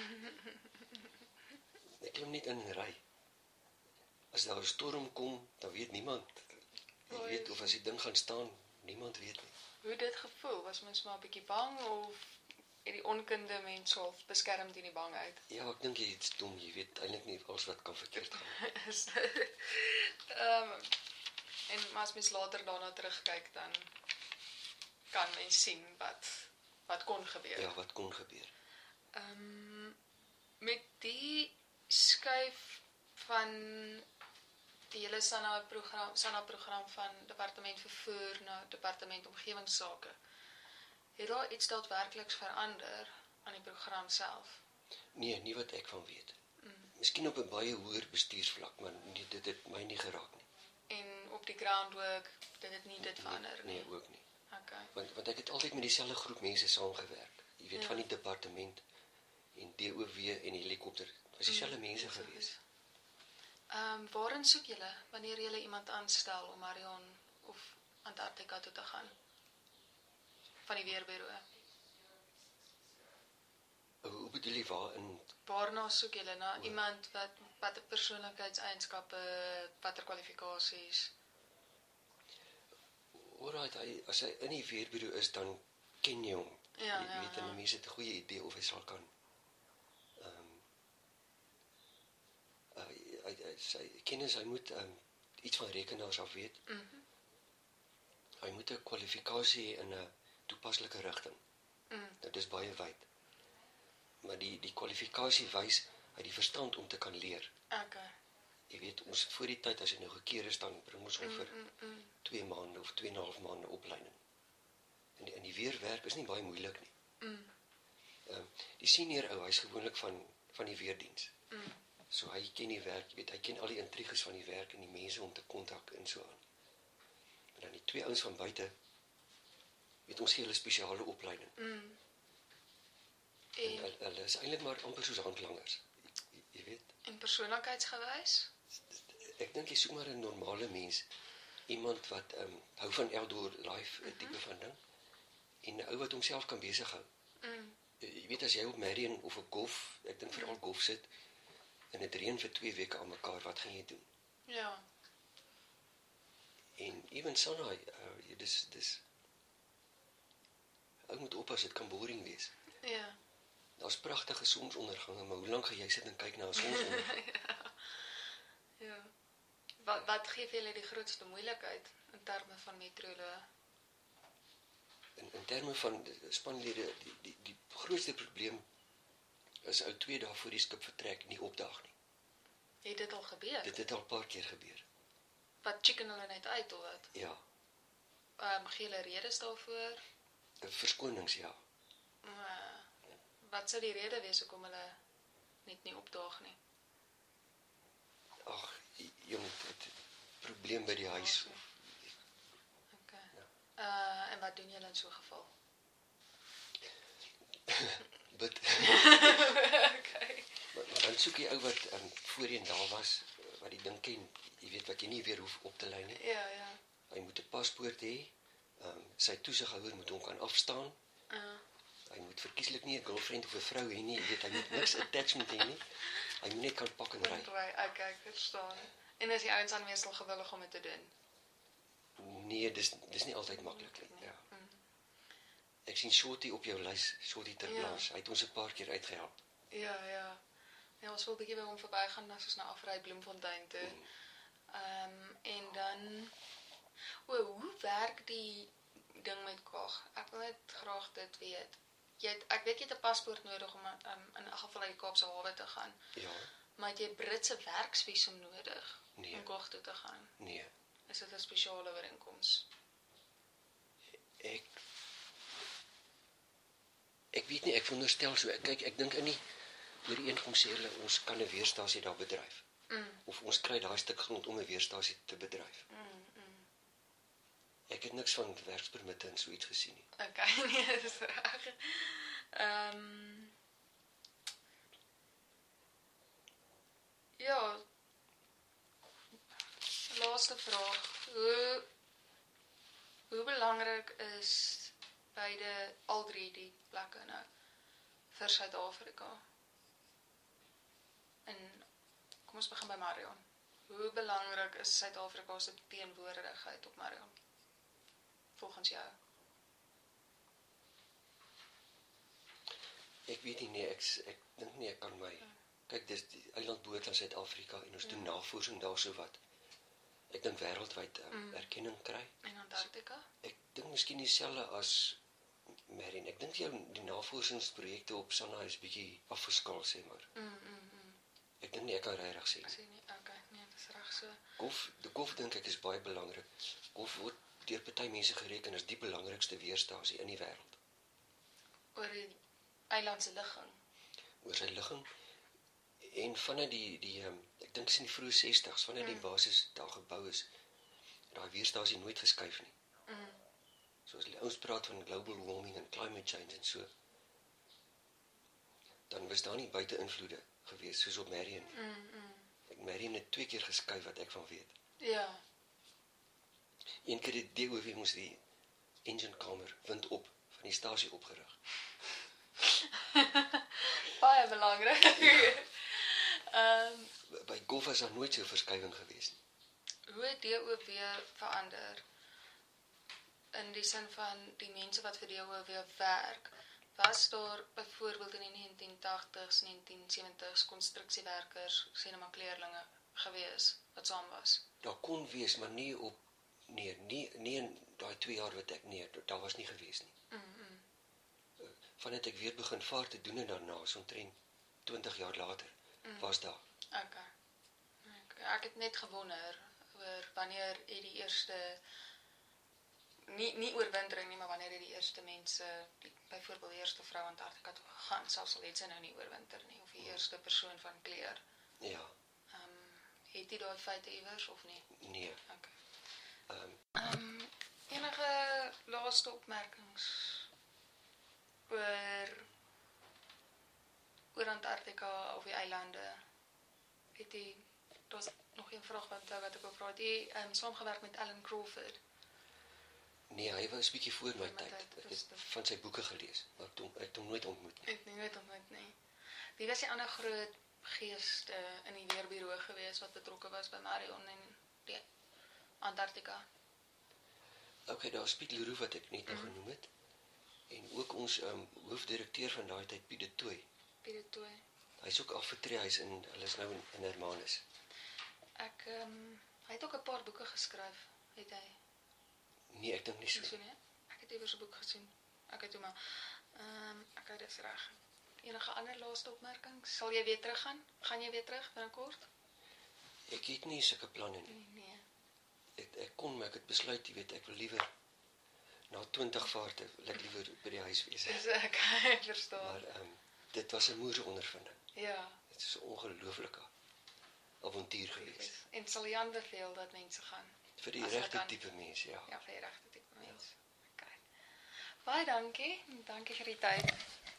Ek klim net in en ry. As daar 'n storm kom, dan weet niemand. Jy weet, of as die ding gaan staan, niemand weet nie. Hoe het dit gevoel? Was mens maar 'n bietjie bang of het die onkunde mens half beskerm teen die bang uit? Ja, ek dink jy is dom, jy weet eintlik nie alles wat kan verkeerd gaan. En as mens later daarna terugkyk, dan kan mens sien wat kon gebeur. Ja, wat kon gebeur. Met die skuif van die hele SANA-program van Departement Vervoer na Departement Omgewingsake, het daar iets daadwerkliks verander aan die program self? Nee, nie wat ek van weet. Miskien op 'n baie hoër bestuursvlak, maar dit het my nie geraak nie. En op die groundwork, dit het nie dit verander nie? Nee, ook nie. Okay. Want ek het altyd met dieselfde groep mense saamgewerk. Jy weet, van die departement en DOW en die helikopter. Dit was dieselfde mense gewees. Waarin soek julle wanneer julle iemand aanstel om Marion of Antarktika toe te gaan? van die weerbureau. Hoe bedoel jy waarin? Waarna soek julle na iemand wat persoonlikheidseienskappe, watter kwalifikasies? Alright, as hy in die weerbureau is, dan ken jy hom. Ja, Jy weet, en mense het 'n goeie idee of hy sal kan. Sy kennis, hy moet iets van rekenaars af weet. Hy moet 'n kwalifikasie hê in 'n toepaslike rigting. Dit is baie wyd. Maar die kwalifikasie wys hy die verstand om te kan leer. Okay. Jy weet, ons voor die tyd as hy nou gekeer is, dan bring ons hom vir 2 maande of 2,5 maande opleiding. En die weerwerk is nie baie moeilik nie. Die senior ou, hy's gewoonlik van die weerdiens. So hy ken die werk, jy weet, hy ken al die intriges van die werk en die mense om te kontak en so aan. Maar dan die 2 ouens van buite, weet ons gee hulle spesiale opleiding. En hulle is eintlik maar amper soos handlangers. Jy weet. En persoonlikheidsgewys? Ek dink jy soek maar 'n normale mens, iemand wat hou van outdoor life, 'n tipe van ding, en 'n ou wat homself kan besighou. Jy weet, as jy op Marion of op golf, ek dink veral golf sit, en dit reën vir 2 weke aan mekaar, wat gaan jy doen? Ja. En ewen Sanai, dis ou moet oppas, dit kan boring wees. Ja. Daar's pragtige sonsondergange, maar hoe lank gaan jy sit en kyk na 'n sonsondergang? Ja. Wat gee vir julle die grootste moeilikheid in terme van meteorologie? In terme van spanlede, die grootste probleem is ou 2 dae voor die skip vertrek nie opdaag nie. Het dit al gebeur? Dit het al 'n paar keer gebeur. Wat chicken hulle net uit of wat? Ja. Gee hulle redes daarvoor? Verskonings, ja. Wat sou die rede wees hoekom hulle net nie opdaag nie? Ag, jong, dit probleem by die huis. Okay. En wat doen julle in so 'n geval? Bid. Okay. Maar dan soek jy ou wat voorheen daar was, wat die ding ken, jy weet wat jy nie weer hoef op te lei nie. Ja. Hy moet 'n paspoort hê. Sy toesighouer moet hom kan afstaan. Hy moet verkieslik nie 'n girlfriend of 'n vrou hê nie, jy weet, hy moet niks attachment hê nie. Hy moet net kan pak en ry. Okay, ek verstaan. En is die ouens dan meestal gewillig om dit te doen? Nee, dis nie altyd maklik nie. Ja. Ek sien Shorty op jou lys, Shorty ter plaas. Hy het ons 'n paar keer uitgehelp. Ja, ons wil 'n bietjie by hom verbygaan na soos na Afry Bloemfontein toe. En dan hoe werk die ding met Kaag? Ek wil net graag dit weet. Ek weet jy het 'n paspoort nodig om in 'n geval uit die Kaapse hawe te gaan. Ja. Maar het jy 'n Britse werksvisum nodig om Kaag toe te gaan? Nee. Is dit 'n spesiale ooreenkoms? Ek weet nie, ek veronderstel so. Kyk, ek dink in die ooreenkoms sê hulle ons kan 'n weerstasie daar bedryf. Of ons kry daai stuk grond om 'n weerstasie te bedryf. Ek het niks van werkspermitte en so iets gesien nie. Okay, nee, dis reg. Ja. Laaste vraag. Hoe belangrik is al drie die plekke nou vir Suid-Afrika? En kom ons begin by Marion. Hoe belangrik is Suid-Afrika se teenwoordigheid op Marion? Volgens jou? Ek weet nie, ek dink nie ek kan my. Kyk, dis die eiland behoort aan Suid-Afrika en ons doen navorsing daar so wat. Ek dink wêreldwyd erkenning kry. En Antarktika? Ek dink miskien dieselfde as Marion. Ek dink die navorsingsprojekte op Sanna is bietjie afgeskaal, sê maar. Ek dink nie ek kan regtig sê nie. Sê nie, okay, nee, dis reg so. Golf dink ek is baie belangrik. Golf word deur party mense gereken as die belangrikste weerstasie in die wêreld. Oor die eiland se ligging. Oor sy ligging. En vanuit ek dink in die vroeë 60s, vanuit die basis daar gebou is, daai weerstasie nooit geskuif nie. So as ons praat van global warming en climate change en so, dan was daar nie buite-invloede gewees, soos op Marion nie. Marion het 2 keer geskuif wat ek van weet. Ja. Een keer het DOV moes die enginekamer wind op van die stasie opgerig. Baie belangrik. By golf was daar nooit so 'n verskywing gewees nie. Hoe het DOW verander? In die sin van die mense wat vir DOW werk, was daar byvoorbeeld in die 1980s, 1970s konstruksiewerkers, sê nou maar kleerlinge gewees wat saam was? Daar kon wees, maar nie in daai 2 jaar wat ek daar was nie gewees nie. Vandat ek weer begin vaar te doen en daarna, so omtrent 20 jaar later, was daar. Okay. Ek het net gewonder oor wanneer het die eerste, nie oorwintering nie, maar wanneer het die eerste mense, byvoorbeeld die eerste vrou Antarktika toe gegaan, selfs al het sy nou nie oorwinter nie, of die eerste persoon van kleur. Ja. Het jy daai feite iewers of nie? Nee. Okay. Enige laaste opmerkings oor Antarktika of die eilande? Daar's nog een vraag wat ek wil vra. Het jy saamgewerk met Alan Crawford? Nee, hy was 'n bietjie voor my tyd. Ek het van sy boeke gelees, maar ek het hom nooit ontmoet nie. Ek het nooit ontmoet nie. Wie was die ander groot geeste in die weerbureau gewees wat betrokke was by Marion en die Antarktika? Okay, daar's Piet Leroux wat ek net genoem het. En ook ons hoofdirekteur van daai tyd, Piet de Tooy. Piet de Tooy. Hy's ook afgetree, hulle is nou in Hermanus. Hy het ook 'n paar boeke geskryf, het hy? Nee, ek dink nie so. Nee? Ek het iewers 'n boek gesien. Ek het toe maar, ek dis reg. Enige ander laaste opmerkings? Sal jy weer teruggaan? Gaan jy weer terug binnekort? Ek het nie sulke planne nie. Nee. Ek kon, maar ek het besluit, jy weet, ek wil liewer na 20 vaarte, wil ek liewer by die huis wees. Dis ek verstaan. Maar dit was 'n moeëse ondervinding. Ja. Dit is 'n ongelooflike avontuur gewees. En sal jy aanbeveel dat mense gaan? Vir die regte tipe mense, ja. Ja, vir die regte tipe mense. Okay. Baie dankie. Dankie vir die tyd.